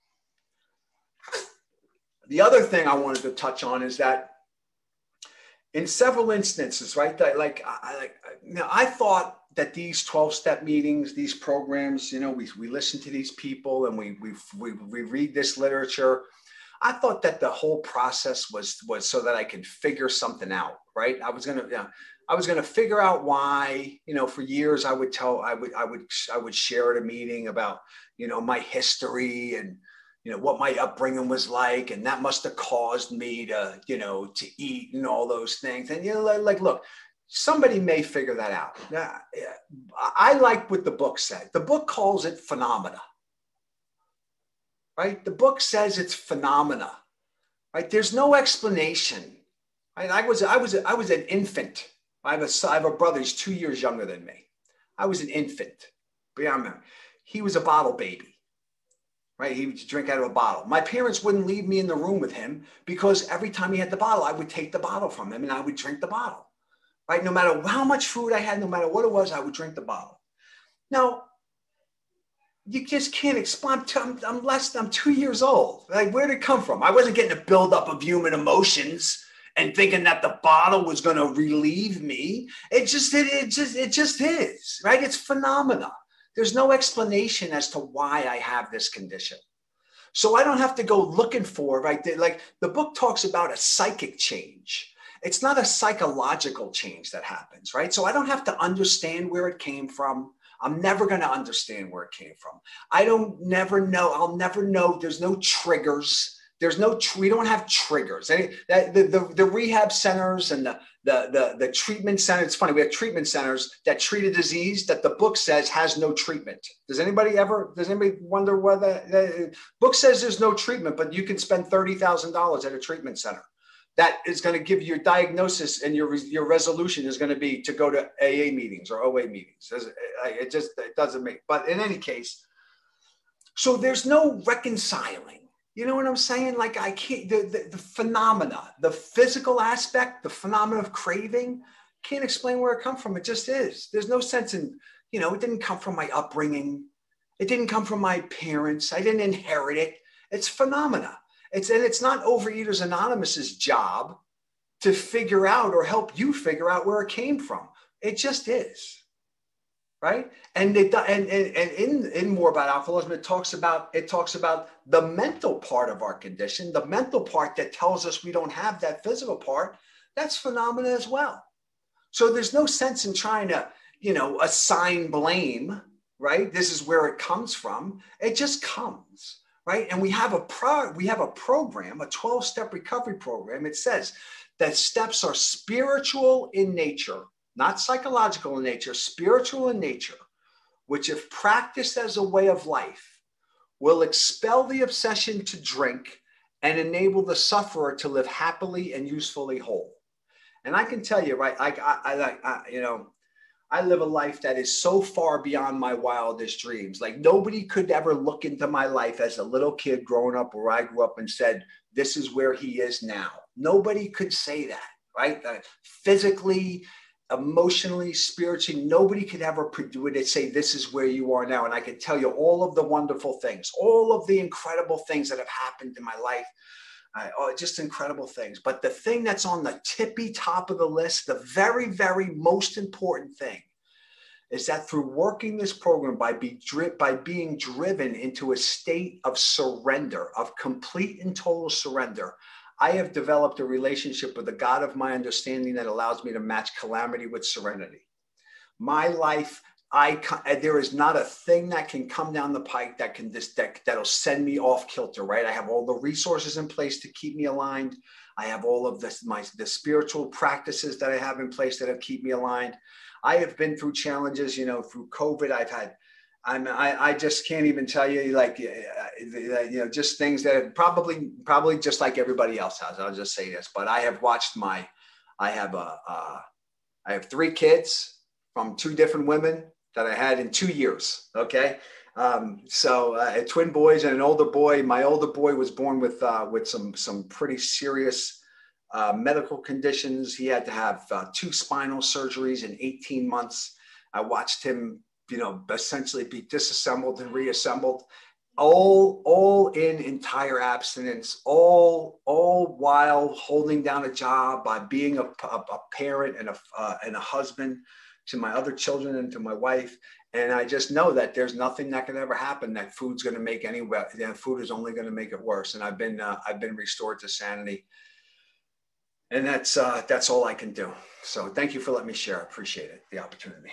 B: The other thing I wanted to touch on is that in several instances, right, that like I, like, you know, I thought that these twelve-step meetings, these programs, you know, we, we listen to these people and we, we, we, we read this literature. I thought that the whole process was, was so that I could figure something out, right? I was going to, you know, I was going to figure out why, you know, for years I would tell, I would, I would, I would share at a meeting about, you know, my history and, you know, what my upbringing was like. And that must've caused me to, you know, to eat and all those things. And, you know, like, like look, somebody may figure that out. Now, I like what the book said. The book calls it phenomena, right? The book says it's phenomena, right? There's no explanation. Right? I was, I was, I was an infant I have a, I have a brother who's two years younger than me. I was an infant. Beyond he was a bottle baby, right? He would drink out of a bottle. My parents wouldn't leave me in the room with him because every time he had the bottle, I would take the bottle from him and I would drink the bottle, right? No matter how much food I had, no matter what it was, I would drink the bottle. Now, you just can't explain. I'm, I'm less than I'm two years old. Like, where did it come from? I wasn't getting a buildup of human emotions and thinking that the bottle was going to relieve me. It just, it, it just, it just is, right? It's phenomena. There's no explanation as to why I have this condition. So I don't have to go looking for, right? Like the book talks about a psychic change. It's not a psychological change that happens, right? So I don't have to understand where it came from. I'm never going to understand where it came from. I don't never know. I'll never know. There's no triggers. There's no, tr- we don't have triggers. Any, the, the, the, the rehab centers and the, the, the, the treatment center, it's funny, we have treatment centers that treat a disease that the book says has no treatment. Does anybody ever, does anybody wonder whether, the book says there's no treatment, but you can spend thirty thousand dollars at a treatment center. That is going to give you your diagnosis, and your, your resolution is going to be to go to A A meetings or O A meetings. It just, it doesn't make, but in any case, so there's no reconciling. You know what I'm saying? Like I can't, the, the, the phenomena, the physical aspect, the phenomena of craving, can't explain where it comes from. It just is. There's no sense in, you know, it didn't come from my upbringing. It didn't come from my parents. I didn't inherit it. It's phenomena. It's, and it's not Overeaters Anonymous's job to figure out or help you figure out where it came from. It just is. Right. And it, and, and, and in, in More About Alcoholism, it talks about, it talks about the mental part of our condition, the mental part that tells us we don't have that physical part. That's phenomena as well. So there's no sense in trying to, you know, assign blame, right? This is where it comes from. It just comes, right? And we have a pro, we have a program, a twelve step recovery program. It says that steps are spiritual in nature, not psychological in nature, spiritual in nature, which if practiced as a way of life, will expel the obsession to drink and enable the sufferer to live happily and usefully whole. And I can tell you, right, I, I, I, I you know, I live a life that is so far beyond my wildest dreams. Like nobody could ever look into my life as a little kid growing up where I grew up and said, this is where he is now. Nobody could say that, right? Uh, physically, emotionally, spiritually, nobody could ever do it and say, this is where you are now. And I can tell you all of the wonderful things, all of the incredible things that have happened in my life. I, oh, just incredible things. But the thing that's on the tippy top of the list, the very, very most important thing is that through working this program, by, be dri- by being driven into a state of surrender, of complete and total surrender, I have developed a relationship with the God of my understanding that allows me to match calamity with serenity. My life, I there is not a thing that can come down the pike that can this that, that'll send me off kilter, right? I have all the resources in place to keep me aligned. I have all of this, my the spiritual practices that I have in place that have keep me aligned. I have been through challenges, you know, through COVID. I've had I'm, I, I just can't even tell you, like, you know, just things that probably, probably just like everybody else has. I'll just say this, but I have watched my, I have a, uh, I have three kids from two different women that I had in two years. Okay. Um, so uh, twin boys and an older boy. My older boy was born with, uh, with some, some pretty serious uh, medical conditions. He had to have uh, two spinal surgeries in eighteen months. I watched him, you know, essentially be disassembled and reassembled, all, all in entire abstinence, all, all while holding down a job, by being a, a, a parent and a, uh, and a husband to my other children and to my wife. And I just know that there's nothing that can ever happen that food's going to make any, you know, food is only going to make it worse. And I've been, uh, I've been restored to sanity. And that's, uh, that's all I can do. So thank you for letting me share. I appreciate it, the opportunity.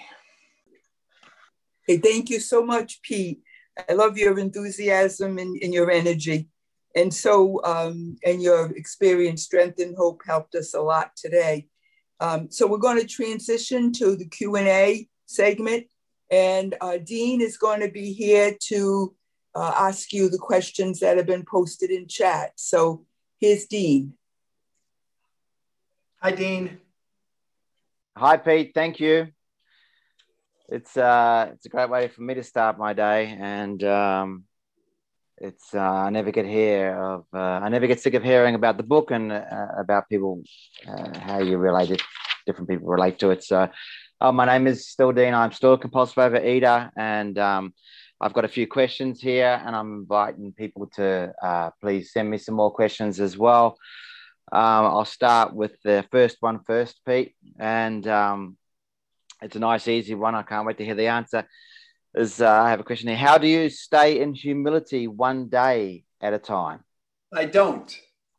A: Hey, thank you so much, Pete. I love your enthusiasm and, and your energy. And so, um, and your experience, strength, and hope helped us a lot today. Um, so we're going to transition to the Q and A segment. And uh, Dean is going to be here to uh, ask you the questions that have been posted in chat. So here's Dean.
B: Hi, Dean.
C: Hi, Pete. Thank you. It's uh, it's a great way for me to start my day, and um, it's uh, I never get hear of uh, I never get sick of hearing about the book and uh, about people uh, how you relate it, different people relate to it. So, oh, my name is still Dean. I'm still a compulsive overeater, and um, I've got a few questions here, and I'm inviting people to uh, please send me some more questions as well. Um, I'll start with the first one first, Pete, and um, it's a nice, easy one. I can't wait to hear the answer. Is uh, I have a question here. How do you stay in humility one day at a time?
B: I don't.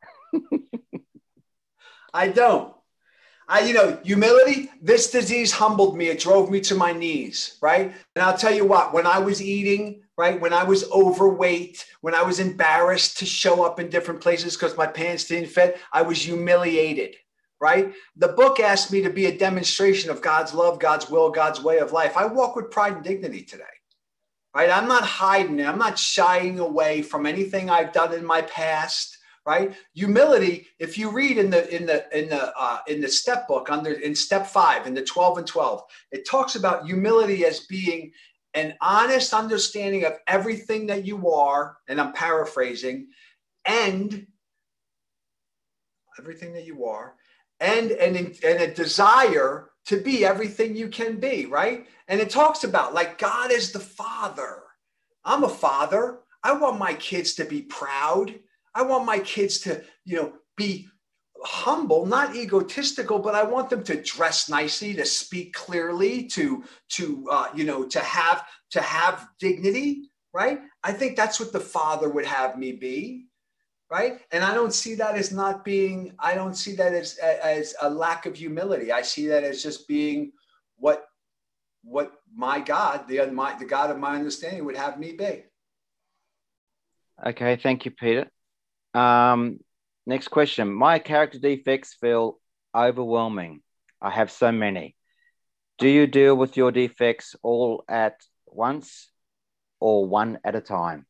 B: I don't. I, you know, humility, this disease humbled me. It drove me to my knees, right? And I'll tell you what, when I was eating, right, when I was overweight, when I was embarrassed to show up in different places because my pants didn't fit, I was humiliated, right? The book asked me to be a demonstration of God's love, God's will, God's way of life. I walk with pride and dignity today, right? I'm not hiding it. I'm not shying away from anything I've done in my past. Right? Humility, if you read in the in the in the uh, in the step book under in step five in the twelve and twelve, it talks about humility as being an honest understanding of everything that you are, and I'm paraphrasing, and everything that you are, and and, and a desire to be everything you can be, right? And it talks about like God is the Father. I'm a father. I want my kids to be proud. I want my kids to, you know, be humble, not egotistical, but I want them to dress nicely, to speak clearly, to, to, uh, you know, to have, to have dignity, right? I think that's what the Father would have me be, right? And I don't see that as not being, I don't see that as, as a lack of humility. I see that as just being what, what my God, the, my, the God of my understanding would have me be.
C: Okay, thank you, Peter. Um, next question. My character defects feel overwhelming. I have so many. Do you deal with your defects all at once or one at a time?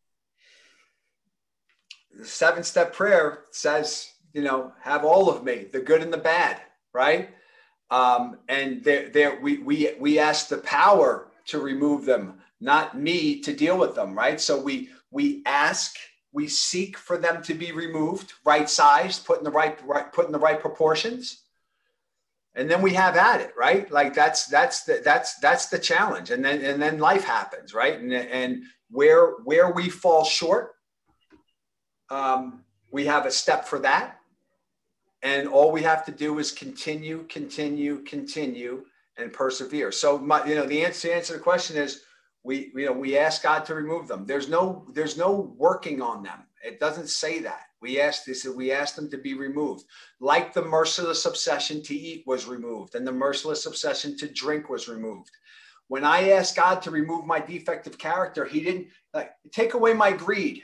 B: The seven-step prayer says, you know, have all of me, the good and the bad, right? Um, and there, there, we, we, we ask the power to remove them, not me to deal with them, right? So we, we ask, we seek for them to be removed, right sized, put in the right, right, put in the right proportions, and then we have at it, right? Like that's that's the that's that's the challenge, and then and then life happens, right? And and where where we fall short, um, we have a step for that, and all we have to do is continue, continue, continue, and persevere. So, my, you know, the answer to answer the question is. We, you know, we ask God to remove them. There's no, there's no working on them. It doesn't say that. We asked this, we asked them to be removed. Like the merciless obsession to eat was removed and the merciless obsession to drink was removed. When I asked God to remove my defective character, he didn't like take away my greed.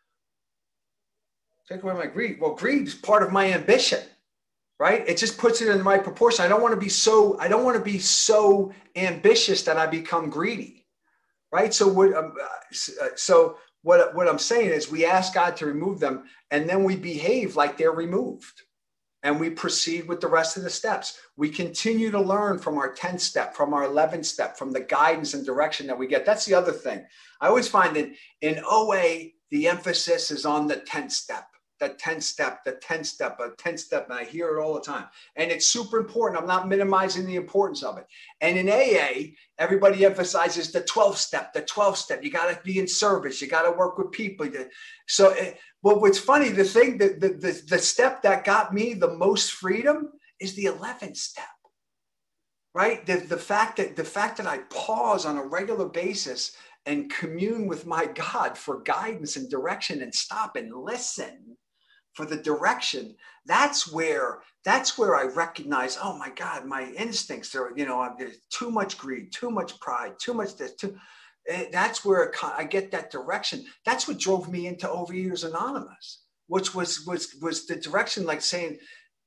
B: Take away my greed. Well, greed is part of my ambition. Right? It just puts it in the right proportion. I don't want to be so, I don't want to be so ambitious that I become greedy. Right. So what, um, so what, what I'm saying is we ask God to remove them and then we behave like they're removed and we proceed with the rest of the steps. We continue to learn from our tenth step, from our eleventh step, from the guidance and direction that we get. That's the other thing. I always find that in O A, the emphasis is on the tenth step. The tenth step, the tenth step, a tenth step, and I hear it all the time. And it's super important. I'm not minimizing the importance of it. And in A A, everybody emphasizes the twelfth step, the twelfth step. You got to be in service. You got to work with people. So, well, what's funny, the thing, the, the, the, the step that got me the most freedom is the eleventh step, right? The, the fact that the fact that I pause on a regular basis and commune with my God for guidance and direction and stop and listen for the direction, that's where that's where I recognize, oh my God, my instincts are, you know, there's too much greed, too much pride, too much this, too. That's where I get that direction. That's what drove me into Overeaters Anonymous, which was was was the direction, like saying,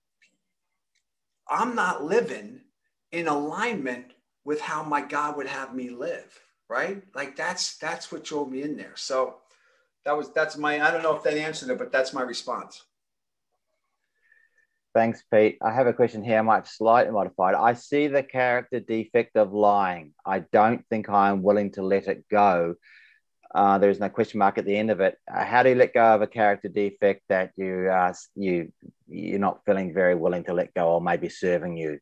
B: I'm not living in alignment with how my God would have me live, right? Like that's that's what drove me in there. So. That was, that's my, I don't know if that answered it, but that's my response.
C: Thanks, Pete. I have a question here. I might slightly modify it. I see the character defect of lying. I don't think I'm willing to let it go. Uh, there is no question mark at the end of it. Uh, how do you let go of a character defect that you uh, you you're not feeling very willing to let go, or maybe serving you?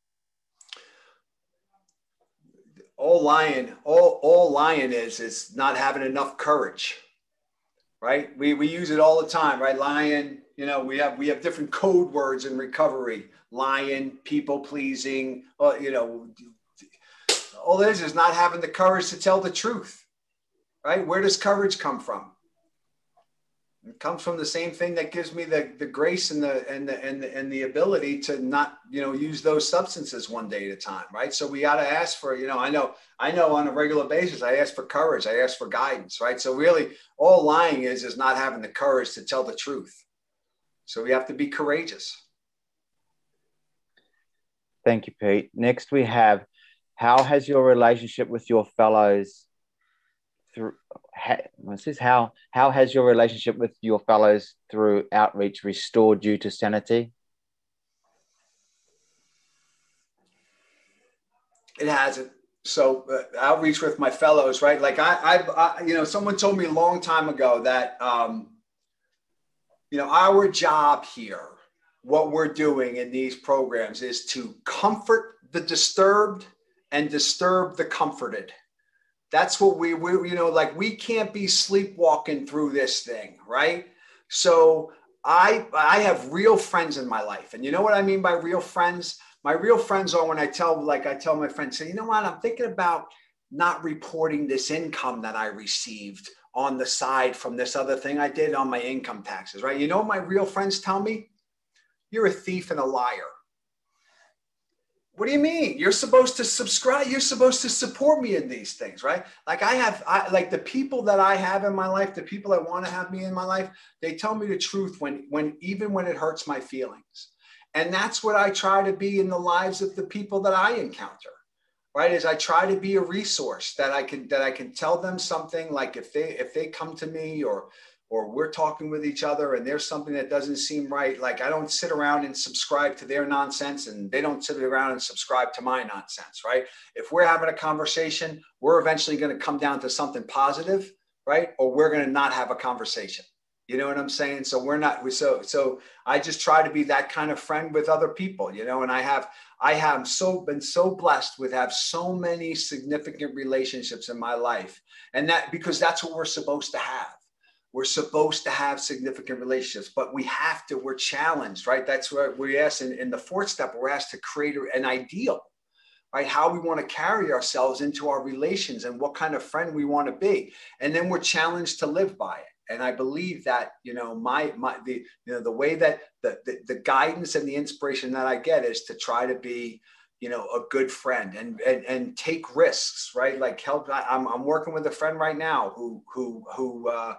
B: All lying, all all lying is is not having enough courage, right? We we use it all the time, right? Lying. You know, we have we have different code words in recovery. Lying, people pleasing. Uh, you know, all it is is not having the courage to tell the truth, right? Where does courage come from? It comes from the same thing that gives me the, the grace and the and the and the and the ability to not, you know, use those substances one day at a time, right? So we got to ask for, you know, I know I know on a regular basis I ask for courage, I ask for guidance, right? So really, all lying is is not having the courage to tell the truth. So we have to be courageous.
C: Thank you, Pete. Next, we have, how has your relationship with your fellows through what's this how how has your relationship with your fellows through outreach restored you to sanity?
B: It hasn't. So uh, outreach with my fellows, right? Like I, I, I, you know, someone told me a long time ago that, um, you know, our job here, what we're doing in these programs is to comfort the disturbed and disturb the comforted. That's what we, we, you know, like we can't be sleepwalking through this thing, right? So I, I have real friends in my life. And you know what I mean by real friends? My real friends are when I tell, like I tell my friends, say, you know what, I'm thinking about not reporting this income that I received on the side from this other thing I did on my income taxes, right? You know what my real friends tell me? You're a thief and a liar. What do you mean? You're supposed to subscribe. You're supposed to support me in these things, right? Like I have, I, like the people that I have in my life, the people that want to have me in my life, they tell me the truth when, when, even when it hurts my feelings. And that's what I try to be in the lives of the people that I encounter, right? Is I try to be a resource that I can, that I can tell them something, like if they, if they come to me or, or we're talking with each other and there's something that doesn't seem right. Like I don't sit around and subscribe to their nonsense and they don't sit around and subscribe to my nonsense, right? If we're having a conversation, we're eventually going to come down to something positive, right? Or we're going to not have a conversation. You know what I'm saying? So we're not, we, so, so I just try to be that kind of friend with other people, you know, and I have, I have so been so blessed with have so many significant relationships in my life. And that, because that's what we're supposed to have. We're supposed to have significant relationships, but we have to, we're challenged, right? That's what we asked in, in the fourth step, we're asked to create an ideal, right? How we want to carry ourselves into our relations and what kind of friend we want to be. And then we're challenged to live by it. And I believe that, you know, my, my, the, you know, the way that the, the, the guidance and the inspiration that I get is to try to be, you know, a good friend and, and, and take risks, right? Like help. I'm, I'm working with a friend right now who, who, who, uh,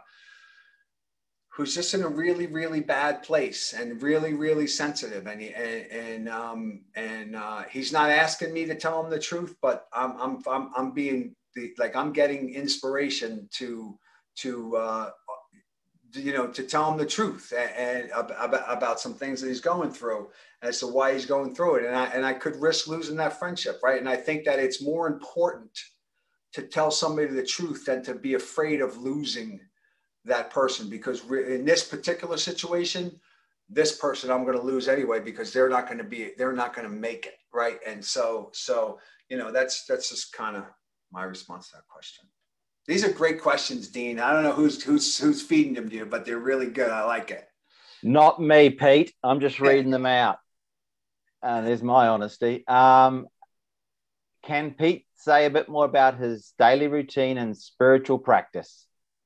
B: who's just in a really, really bad place and really, really sensitive. And, he, and, and, um, and, uh, he's not asking me to tell him the truth, but I'm, I'm, I'm, I'm being the, like, I'm getting inspiration to, to, uh, you know, to tell him the truth and, and about, about some things that he's going through as to why he's going through it. And I, and I could risk losing that friendship. Right. And I think that it's more important to tell somebody the truth than to be afraid of losing that person, because in this particular situation, this person I'm going to lose anyway, because they're not going to be, they're not going to make it. Right. And so, so, you know, that's, that's just kind of my response to that question. These are great questions, Dean. I don't know who's, who's, who's feeding them to you, but they're really good. I like it.
C: Not me, Pete. I'm just reading them out. And uh, there's my honesty. Um, can Pete say a bit more about his daily routine and spiritual practice?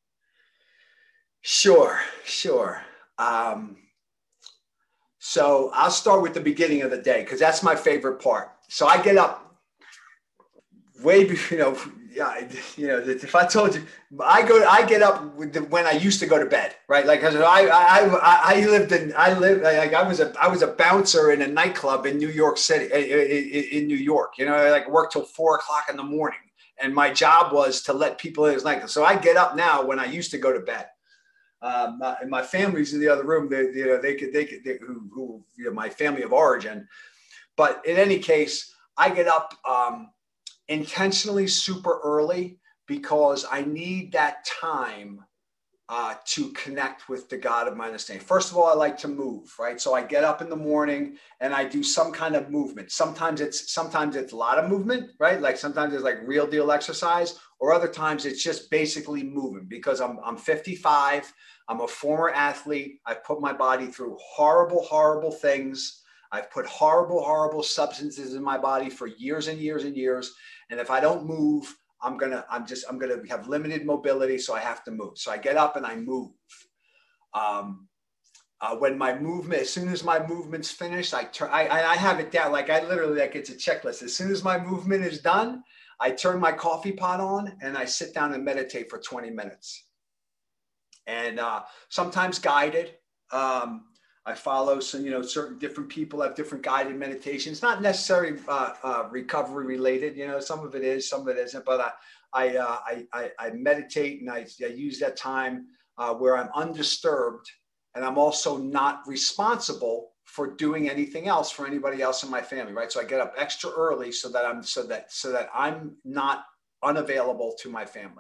B: Sure, sure. Um, so I'll start with the beginning of the day, because that's my favorite part. So I get up way before, you know, yeah, you know, if I told you, I go, I get up when I used to go to bed, right? Like, I, I, I, I lived in, I lived, like, I was a, I was a bouncer in a nightclub in New York City, in, in New York, you know, I like worked till four o'clock in the morning, and my job was to let people in his nightclub. So I get up now when I used to go to bed. Um, uh, and my family's in the other room. They, you know, they could, they could, they, who, who, you know, my family of origin. But in any case, I get up um, intentionally super early because I need that time uh, to connect with the God of my understanding. First of all, I like to move, right? So I get up in the morning and I do some kind of movement. Sometimes it's sometimes it's a lot of movement, right? Like sometimes it's like real deal exercise, or other times it's just basically moving because I'm I'm fifty-five. I'm a former athlete. I've put my body through horrible, horrible things. I've put horrible, horrible substances in my body for years and years and years. And if I don't move, I'm gonna, I'm just, I'm gonna have limited mobility, so I have to move. So I get up and I move. Um, uh, when my movement, as soon as my movement's finished, I turn, I, I have it down. Like I literally, like it's a checklist. As soon as my movement is done, I turn my coffee pot on and I sit down and meditate for twenty minutes. And uh, sometimes guided. Um, I follow some, you know, certain different people have different guided meditations, not necessarily uh, uh, recovery related. You know, some of it is, some of it isn't. But I, I, uh, I, I, I meditate and I, I use that time uh, where I'm undisturbed, and I'm also not responsible for doing anything else for anybody else in my family. Right. So I get up extra early so that I'm so that so that I'm not unavailable to my family.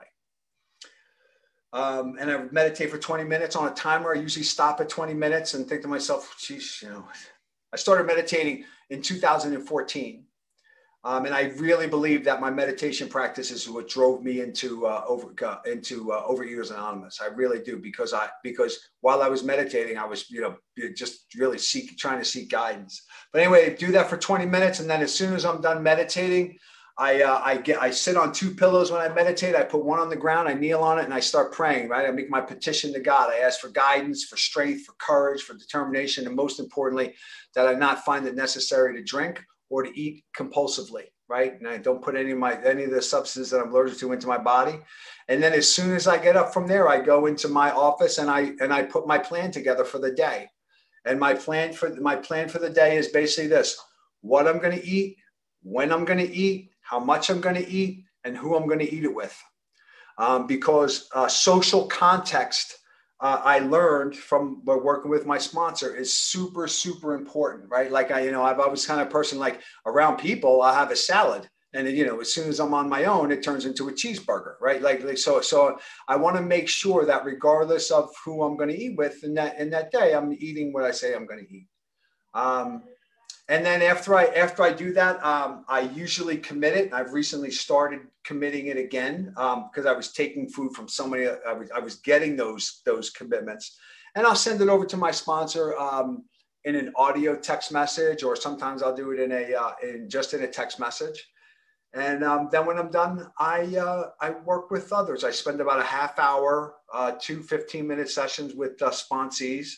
B: Um, and I meditate for twenty minutes on a timer. I usually stop at twenty minutes and think to myself, geez, you know, I started meditating in two thousand fourteen. Um, and I really believe that my meditation practice is what drove me into uh, over uh, into uh, Overeaters Anonymous. I really do, because I because while I was meditating, I was, you know, just really seek trying to seek guidance. But anyway, do that for twenty minutes, and then as soon as I'm done meditating, I, uh, I get, I sit on two pillows when I meditate. I put one on the ground, I kneel on it, and I start praying, right? I make my petition to God. I ask for guidance, for strength, for courage, for determination, and most importantly, that I not find it necessary to drink or to eat compulsively, right? And I don't put any of my, any of the substances that I'm allergic to into my body. And then as soon as I get up from there, I go into my office and I, and I put my plan together for the day. And my plan for my plan for the day is basically this: what I'm going to eat, when I'm going to eat, how much I'm going to eat, and who I'm going to eat it with. Um, because uh, social context, uh, I learned from working with my sponsor, is super, super important, right? Like I, you know, I've always kind of person like around people, I'll have a salad. And then, you know, as soon as I'm on my own, it turns into a cheeseburger, right? Like, like so, so I want to make sure that regardless of who I'm going to eat with in that, in that day, I'm eating what I say I'm going to eat. Um, And then after I after I do that, um, I usually commit it. I've recently started committing it again because um, I was taking food from somebody. I was, I was getting those those commitments, and I'll send it over to my sponsor um, in an audio text message, or sometimes I'll do it in a uh, in just in a text message. And um, then when I'm done, I uh, I work with others. I spend about a half hour, uh, two fifteen minute sessions with uh, sponsees,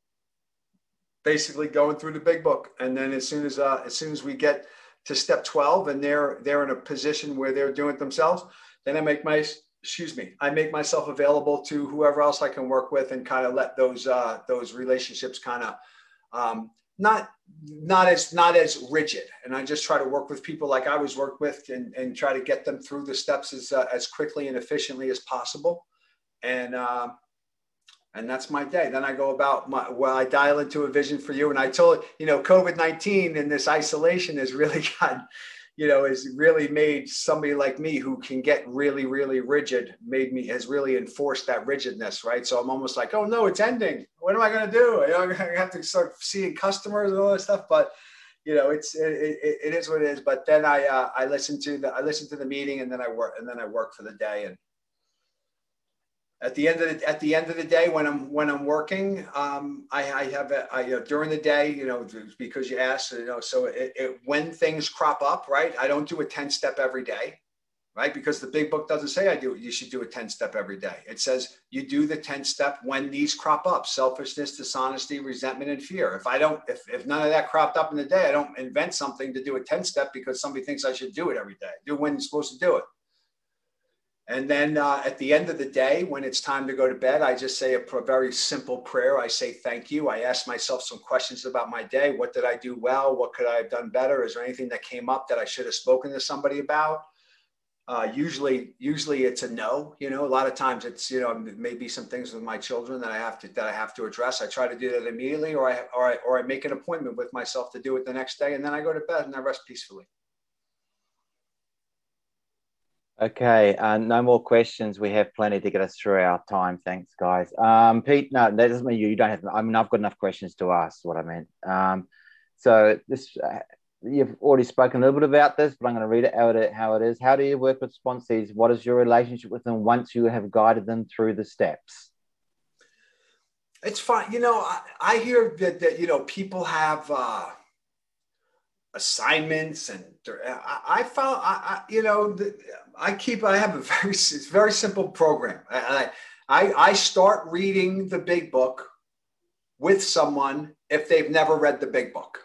B: basically going through the big book. And then as soon as uh, as soon as we get to step twelve and they're they're in a position where they're doing it themselves, then I make my excuse me, I make myself available to whoever else I can work with, and kind of let those uh, those relationships kind of um, not not as not as rigid. And I just try to work with people like I was worked with, and, and try to get them through the steps as uh, as quickly and efficiently as possible. And uh, And that's my day. Then I go about my, well, I dial into a vision for you. And I told, you know, COVID nineteen and this isolation has really gotten, you know, has really made somebody like me who can get really, really rigid, made me, has really enforced that rigidness, right? So I'm almost like, oh no, it's ending. What am I going to do? I'm going to have to start seeing customers and all that stuff. But, you know, it's, it, it, it is what it is. But then I, uh, I listen to the, I listen to the meeting, and then I work, and then I work for the day. And At the end of the at the end of the day, when I'm when I'm working, um, I, I have a, I, you know, during the day, you know, because you asked, you know, so it, it, when things crop up, right? I don't do a ten step every day, right? Because the big book doesn't say I do. You should do a ten step every day. It says you do the ten step when these crop up: selfishness, dishonesty, resentment, and fear. If I don't, if if none of that cropped up in the day, I don't invent something to do a ten step because somebody thinks I should do it every day. Do it when you're supposed to do it. And then uh, at the end of the day, when it's time to go to bed, I just say a, a very simple prayer. I say, thank you. I ask myself some questions about my day. What did I do well? What could I have done better? Is there anything that came up that I should have spoken to somebody about? Uh, usually, usually it's a no. You know, a lot of times it's, you know, maybe some things with my children that I have to that I have to address. I try to do that immediately, or I or I or I make an appointment with myself to do it the next day, and then I go to bed and I rest peacefully.
C: Okay, uh, no more questions. We have plenty to get us through our time. Thanks, guys. Um, Pete, no, that doesn't mean you, you don't have. I mean, I've got enough questions to ask. What I meant. Um, so this. Uh, You've already spoken a little bit about this, but I'm going to read it out how it is. How do you work with sponsees? What is your relationship with them once you have guided them through the steps?
B: It's fine. You know, I, I hear that, that, you know, people have uh, assignments, and I, I found, I, I, you know, the, I keep, I have a very, it's a very simple program. I, I, I start reading the big book with someone if they've never read the big book.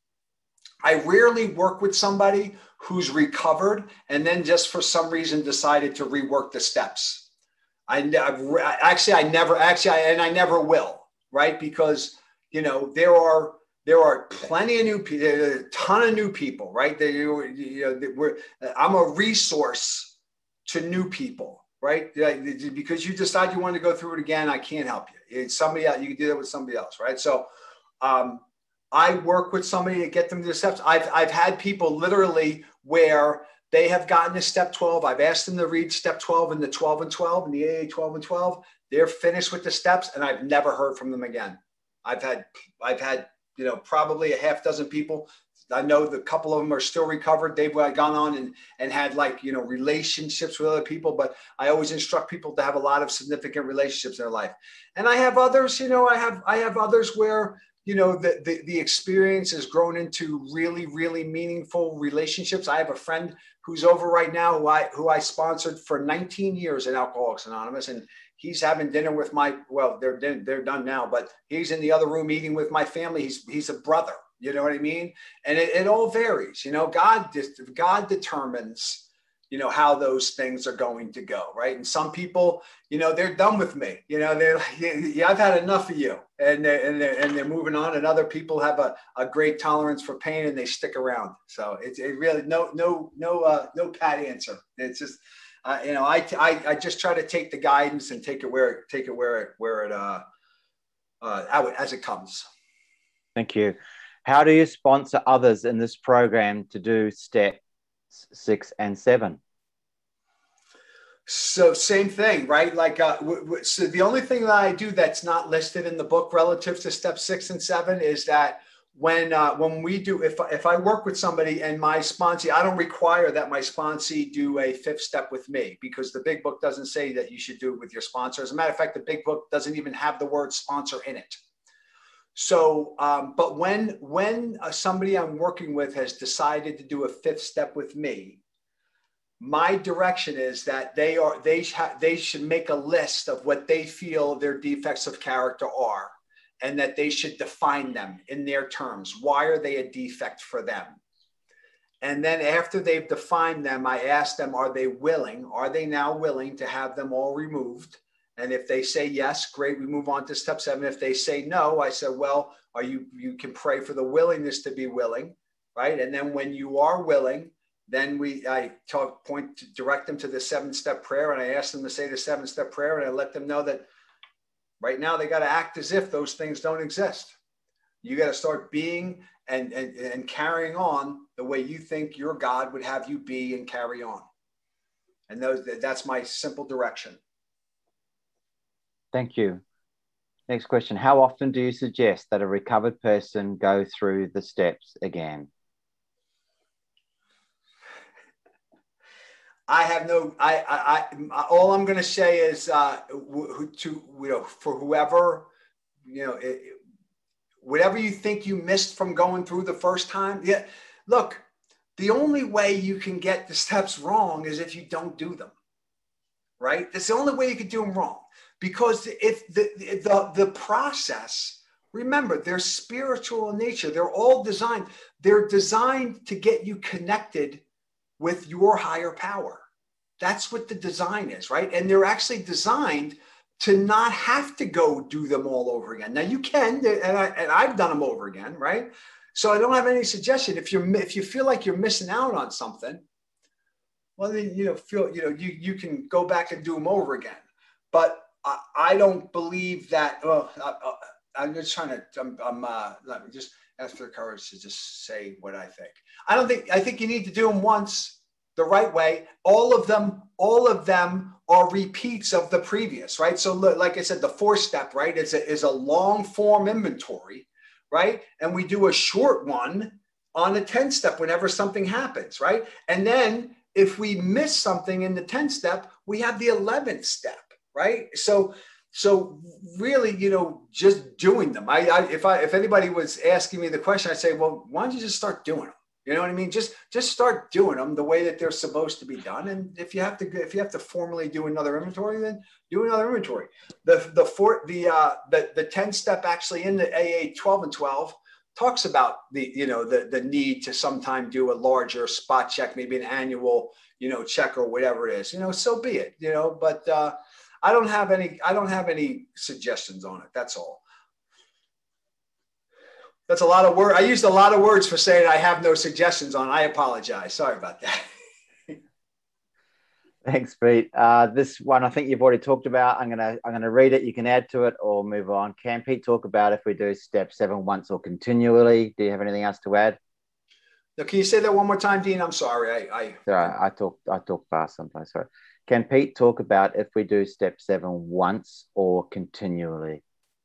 B: I rarely work with somebody who's recovered and then just for some reason decided to rework the steps. I I've, actually, I never actually, I, and I never will, right? Because, you know, there are, there are plenty of new people, a ton of new people, right? They, you know, we're, I'm a resource to new people, right? Because you decide you want to go through it again, I can't help you. It's somebody else, you can do that with somebody else, right? So, um, I work with somebody to get them to the steps. I've, I've had people literally where they have gotten to step twelve. I've asked them to read step twelve and the twelve and twelve and the A A twelve and twelve. They're finished with the steps and I've never heard from them again. I've had, I've had, you know, probably a half dozen people. I know the couple of them are still recovered. They've gone on and, and had like, you know, relationships with other people, but I always instruct people to have a lot of significant relationships in their life. And I have others, you know, I have, I have others where, you know, the, the, the experience has grown into really, really meaningful relationships. I have a friend who's over right now who I, who I sponsored for nineteen years in Alcoholics Anonymous. And he's having dinner with my, well, they're, they're done now, but he's in the other room eating with my family. He's, he's a brother, you know what I mean? And it, it all varies, you know, God, God determines, you know, how those things are going to go, right? And some people, you know, they're done with me. You know, they're like, yeah, I've had enough of you. And they're, and they're, and they're moving on. And other people have a, a great tolerance for pain and they stick around. So it's it really, no, no, no, uh, no pat answer. It's just, uh, you know, I, I, I just try to take the guidance and take it where, take it where it, where it, uh, uh, as it comes.
C: Thank you. How do you sponsor others in this program to do step six and seven?
B: So same thing, right? Like, uh, w- w- so the only thing that I do that's not listed in the book relative to step six and seven is that when uh, when we do, if if I work with somebody and my sponsee, I don't require that my sponsee do a fifth step with me because the big book doesn't say that you should do it with your sponsor. As a matter of fact, the big book doesn't even have the word sponsor in it. So, um, but when when uh, somebody I'm working with has decided to do a fifth step with me, my direction is that they are they ha- they should make a list of what they feel their defects of character are, and that they should define them in their terms. Why are they a defect for them? And then after they've defined them, I ask them, are they willing? Are they now willing to have them all removed? And if they say yes, great, we move on to step seven. If they say no, I said, well, are you, you can pray for the willingness to be willing, right? And then when you are willing, then we, I talk, point, to direct them to the seven step prayer. And I ask them to say the seven step prayer. And I let them know that right now they got to act as if those things don't exist. You got to start being and, and, and carrying on the way you think your God would have you be and carry on. And those, that's my simple direction.
C: Thank you. Next question. How often do you suggest that a recovered person go through the steps again?
B: I have no, I, I, I all I'm going to say is uh, to, you know, for whoever, you know, it, whatever you think you missed from going through the first time. Yeah. Look, the only way you can get the steps wrong is if you don't do them, right? That's the only way you could do them wrong. Because if the, the, the process, remember, they're spiritual in nature. They're all designed. They're designed to get you connected with your higher power. That's what the design is, right? And they're actually designed to not have to go do them all over again. Now you can, and, I, and I've done them over again, right? So I don't have any suggestion. If you're if you feel like you're missing out on something, well, then, you know, feel, you know, you, you can go back and do them over again. But I, I don't believe that, well, I, I, I'm just trying to, I'm, I'm uh, let me just ask for the courage to just say what I think. I don't think, I think you need to do them once the right way. All of them, all of them are repeats of the previous, right? So like I said, the four step, right, is a, is a long form inventory, right? And we do a short one on a ten step whenever something happens, right? And then if we miss something in the ten step, we have the eleventh step, right? So, so really, you know, just doing them. I, I if I if anybody was asking me the question, I'd say, well, why don't you just start doing them? You know what I mean? Just just start doing them the way that they're supposed to be done. And if you have to if you have to formally do another inventory, then do another inventory. The the four the uh the the ten step actually in the A A twelve and twelve talks about the, you know, the, the need to sometime do a larger spot check, maybe an annual, you know, check or whatever it is, you know, so be it, you know, but uh, I don't have any, I don't have any suggestions on it. That's all. That's a lot of words. I used a lot of words for saying I have no suggestions on. I apologize. Sorry about that.
C: Thanks, Pete. Uh, this one I think you've already talked about. I'm gonna I'm gonna read it. You can add to it or move on. Can Pete talk about if we do step seven once or continually? Do you have anything else to add?
B: Now, can you say that one more time, Dean? I'm sorry. I I,
C: sorry, I talk I talk fast sometimes. Sorry. Can Pete talk about if we do step seven once or continually?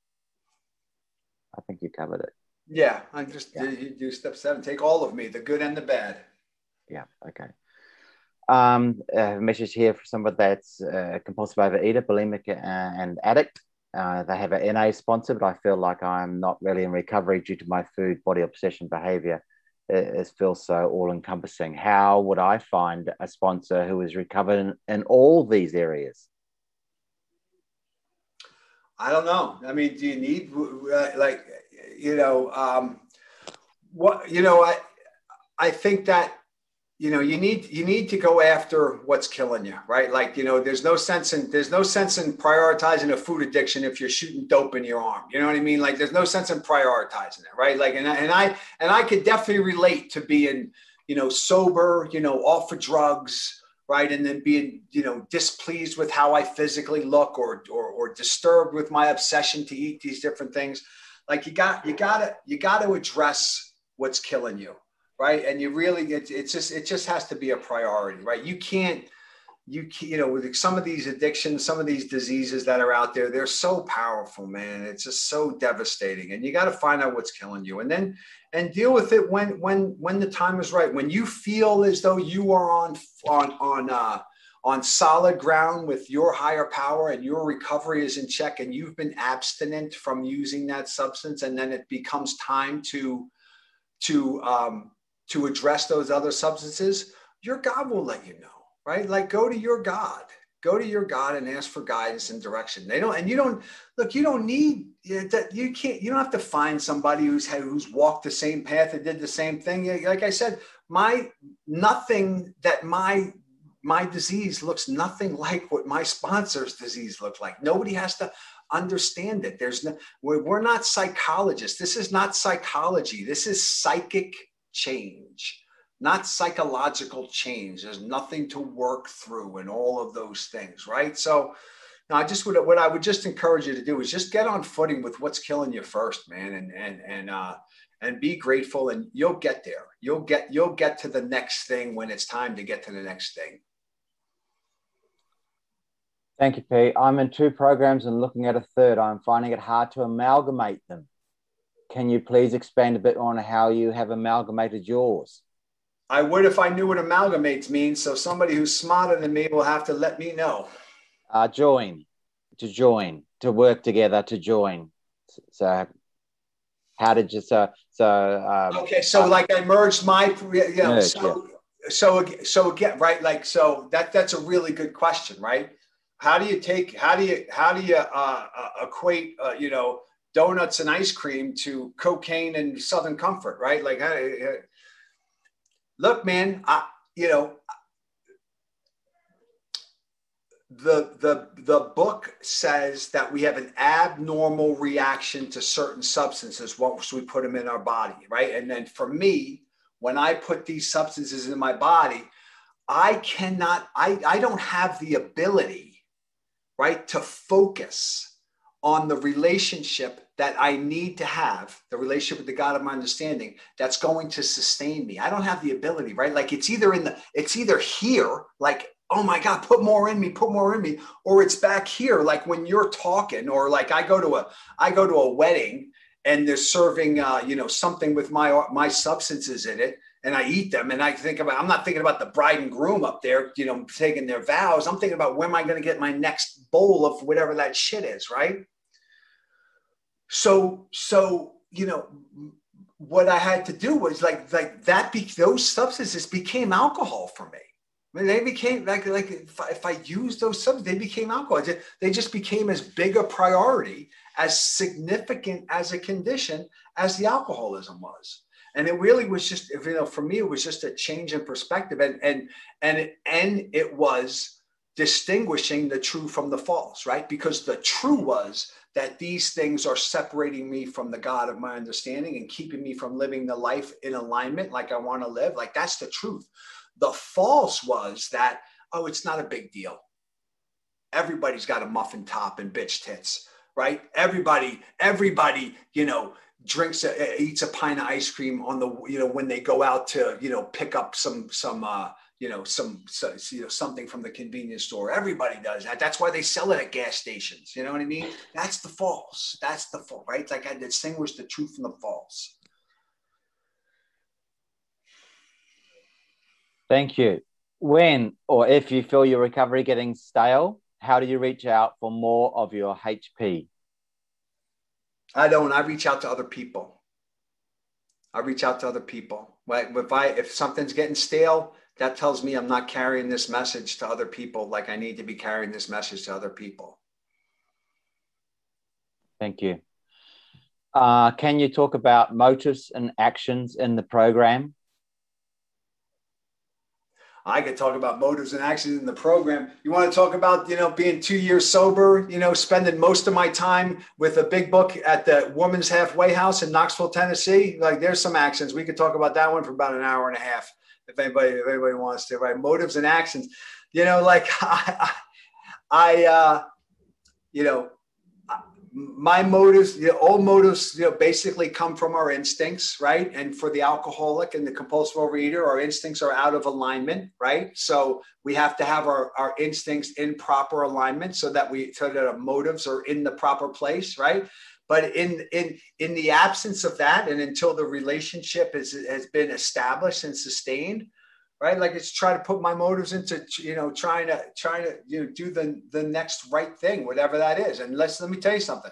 C: I think you covered it.
B: Yeah, I just yeah. You do step seven. Take all of me, the good and the bad.
C: Yeah. Okay. Um, a message here for somebody that's a compulsive overeater, bulimic, uh, and addict. Uh, they have an N A sponsor, but I feel like I'm not really in recovery due to my food body obsession behavior. It, it feels so all-encompassing. How would I find a sponsor who is recovered in, in all these areas?
B: I don't know. I mean, do you need, like, you know, um, what, you know, I, I think that, you know, you need, you need to go after what's killing you, right? Like, you know, there's no sense in, there's no sense in prioritizing a food addiction if you're shooting dope in your arm. You know what I mean? Like, there's no sense in prioritizing it, right? Like, and, and I, and I could definitely relate to being, you know, sober, you know, off of drugs, right? And then being, you know, displeased with how I physically look or, or, or disturbed with my obsession to eat these different things. Like, you got, you gotta, you gotta address what's killing you. Right. And you really, it, it's just, it just has to be a priority, right? You can't, you can't, you know, with some of these addictions, some of these diseases that are out there, they're so powerful, man. It's just so devastating. And you got to find out what's killing you and then, and deal with it when, when, when the time is right. When you feel as though you are on, on, on, uh, on solid ground with your higher power and your recovery is in check and you've been abstinent from using that substance. And then it becomes time to, to, um, to address those other substances, your God will let you know, right? Like, go to your God, go to your God and ask for guidance and direction. They don't, and you don't, look, you don't need that. You can't, you don't have to find somebody who's who's walked the same path and did the same thing. Like I said, my, nothing that my, my disease looks nothing like what my sponsor's disease looked like. Nobody has to understand it. There's no, we're, we're not psychologists. This is not psychology. This is psychic change, not psychological change. There's nothing to work through and all of those things, right? So now I just would, what I would just encourage you to do is just get on footing with what's killing you first, man, and and and uh and be grateful, and you'll get there. You'll get you'll get to the next thing when it's time to get to the next thing.
C: Thank you, Pete. I'm in two programs and looking at a third. I'm finding it hard to amalgamate them. Can you please expand a bit on how you have amalgamated yours?
B: I would if I knew what amalgamates means. So somebody who's smarter than me will have to let me know.
C: Uh, join, to join, to work together, to join. So how did you, so, so. Um,
B: okay, so uh, like I merged my, you know,
C: merge,
B: so,
C: yeah.
B: so, so again, right, like, so that that's a really good question, right? How do you take, how do you, how do you uh, uh, equate, uh, you know, donuts and ice cream to cocaine and Southern Comfort, right? Like, I, I, look, man, I, you know, the, the, the book says that we have an abnormal reaction to certain substances once we put them in our body, right? And then for me, when I put these substances in my body, I cannot, I, I don't have the ability, right, to focus on the relationship that I need to have, the relationship with the God of my understanding, that's going to sustain me. I don't have the ability, right? Like it's either in the, it's either here, like, oh my God, put more in me, put more in me, or it's back here, like when you're talking, or like I go to a, I go to a wedding and they're serving, uh, you know, something with my, my substances in it, and I eat them, and I think about, I'm not thinking about the bride and groom up there, you know, taking their vows. I'm thinking about when am I going to get my next bowl of whatever that shit is, right? So, so, you know, what I had to do was like, like that, be, those substances became alcohol for me. I mean, they became like, like if I, if I used those substances, they became alcohol. They just became as big a priority, as significant as a condition as the alcoholism was. And it really was just, you know, for me, it was just a change in perspective. And, and, and, it, and it was distinguishing the true from the false, right? Because the true was that these things are separating me from the God of my understanding and keeping me from living the life in alignment like I want to live. Like that's the truth. The false was that, oh, it's not a big deal. Everybody's got a muffin top and bitch tits, right? Everybody, everybody, you know, drinks, a, eats a pint of ice cream on the, you know, when they go out to, you know, pick up some, some, uh, you know, some, so, you know, something from the convenience store. Everybody does that. That's why they sell it at gas stations. You know what I mean? That's the false. That's the false, right? Like I distinguish the truth from the false.
C: Thank you. When or if you feel your recovery getting stale, how do you reach out for more of your H P?
B: I don't. I reach out to other people. I reach out to other people. Right? If I if something's getting stale, that tells me I'm not carrying this message to other people like I need to be carrying this message to other people.
C: Thank you. Uh, can you talk about motives and actions in the program?
B: I could talk about motives and actions in the program. You want to talk about, you know, being two years sober, you know, spending most of my time with a big book at the Woman's Halfway House in Knoxville, Tennessee. Like there's some actions. We could talk about that one for about an hour and a half. If anybody, if anybody wants to, right? Motives and actions, you know, like I, I uh, you know, my motives, you know, all motives, you know, basically come from our instincts, right? And for the alcoholic and the compulsive overeater, our instincts are out of alignment, right? So we have to have our, our instincts in proper alignment so that we, so that our motives are in the proper place, right? But in, in, in the absence of that, and until the relationship is, has been established and sustained, right? Like it's try to put my motives into, you know, trying to, trying to, you know, do the, the next right thing, whatever that is. And let's, let me tell you something.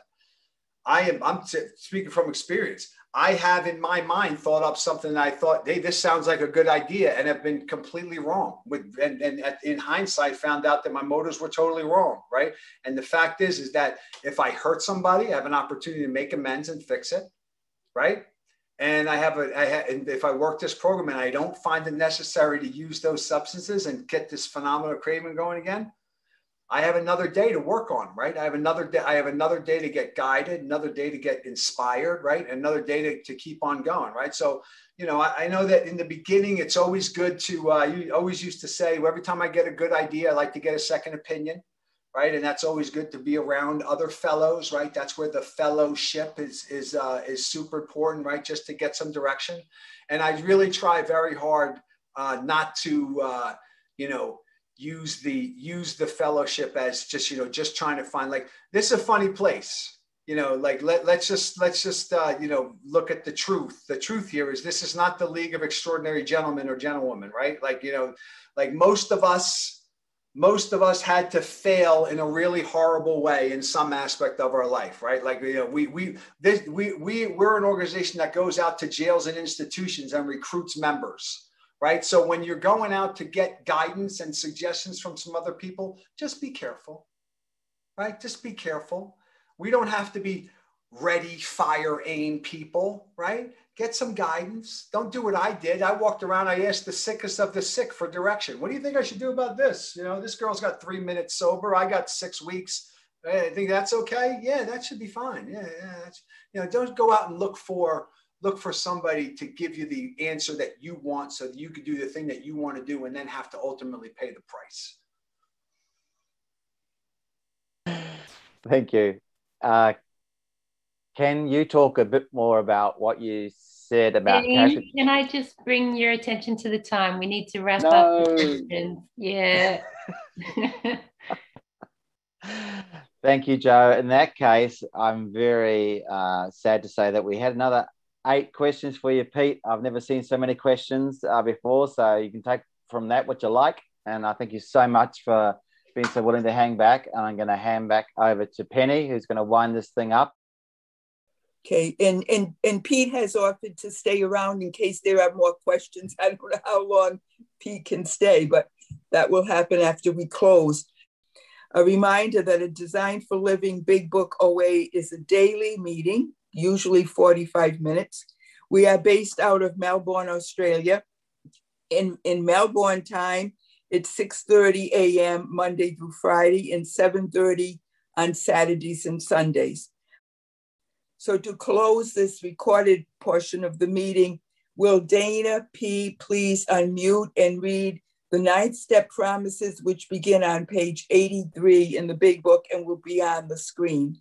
B: I am, I'm speaking from experience. I have in my mind thought up something that I thought, hey, this sounds like a good idea, and have been completely wrong with, and, and in hindsight found out that my motives were totally wrong. Right. And the fact is, is that if I hurt somebody, I have an opportunity to make amends and fix it. Right. And I have a, I have, and if I work this program and I don't find it necessary to use those substances and get this phenomenal craving going again, I have another day to work on, right? I have another day, I have another day to get guided, another day to get inspired, right? Another day to, to keep on going, right? So, you know, I, I know that in the beginning, it's always good to, uh, you always used to say, well, every time I get a good idea, I like to get a second opinion. Right. And that's always good to be around other fellows. Right. That's where the fellowship is, is, uh, is super important. Right. Just to get some direction. And I really try very hard uh, not to, uh, you know, use the, use the fellowship as just, you know, just trying to find, like, this is a funny place, you know, like, let, let's just, let's just, uh, you know, look at the truth. The truth here is this is not the League of Extraordinary Gentlemen or Gentlewomen. Right. Like, you know, like most of us, most of us had to fail in a really horrible way in some aspect of our life, right? Like, you know, we, we, this, we, we, we're an organization that goes out to jails and institutions and recruits members, right? So when you're going out to get guidance and suggestions from some other people, just be careful, right? Just be careful. We don't have to be ready, fire, aim people, right? Get some guidance. Don't do what I did. I walked around. I asked the sickest of the sick for direction. What do you think I should do about this? You know, this girl's got three minutes sober. I got six weeks. I think that's okay. Yeah, that should be fine. Yeah, yeah. That's, you know, don't go out and look for look for somebody to give you the answer that you want so that you can do the thing that you want to do and then have to ultimately pay the price.
C: Thank you. Uh, can you talk a bit more about what you said about
D: Jane,
C: cash?
D: can I just bring your attention to the time? We need to wrap
C: No.
D: up the questions. Yeah.
C: Thank you, Joe. In that case, I'm very uh, sad to say that we had another eight questions for you, Pete. I've never seen so many questions uh, before, so you can take from that what you like. And I thank you so much for being so willing to hang back. And I'm going to hand back over to Penny, who's going to wind this thing up.
A: Okay, and, and, and Pete has offered to stay around in case there are more questions. I don't know how long Pete can stay, but that will happen after we close. A reminder that a Design for Living Big Book O A is a daily meeting, usually forty-five minutes. We are based out of Melbourne, Australia. In, in Melbourne time, it's six thirty a m Monday through Friday and seven thirty on Saturdays and Sundays. So to close this recorded portion of the meeting, will Dana P. please unmute and read the ninth step promises, which begin on page eighty-three in the Big Book and will be on the screen.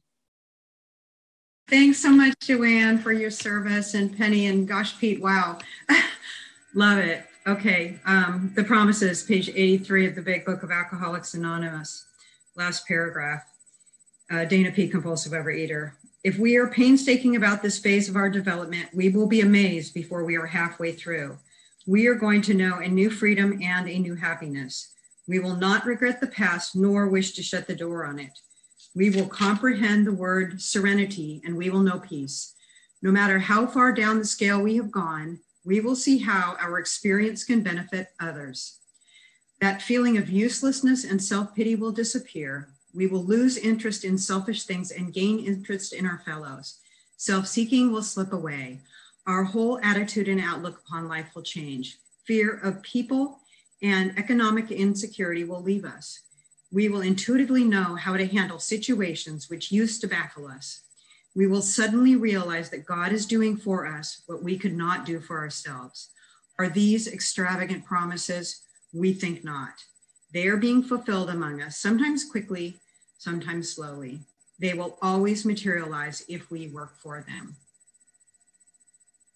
E: Thanks so much, Joanne, for your service, and Penny, and gosh, Pete, wow. Love it. Okay, um, the promises, page eighty-three of the Big Book of Alcoholics Anonymous. Last paragraph, uh, Dana P., compulsive overeater. If we are painstaking about this phase of our development, we will be amazed before we are halfway through. We are going to know a new freedom and a new happiness. We will not regret the past nor wish to shut the door on it. We will comprehend the word serenity and we will know peace. No matter how far down the scale we have gone, we will see how our experience can benefit others. That feeling of uselessness and self-pity will disappear. We will lose interest in selfish things and gain interest in our fellows. Self-seeking will slip away. Our whole attitude and outlook upon life will change. Fear of people and economic insecurity will leave us. We will intuitively know how to handle situations which used to baffle us. We will suddenly realize that God is doing for us what we could not do for ourselves. Are these extravagant promises? We think not. They are being fulfilled among us, sometimes quickly, sometimes slowly. They will always materialize if we work for them.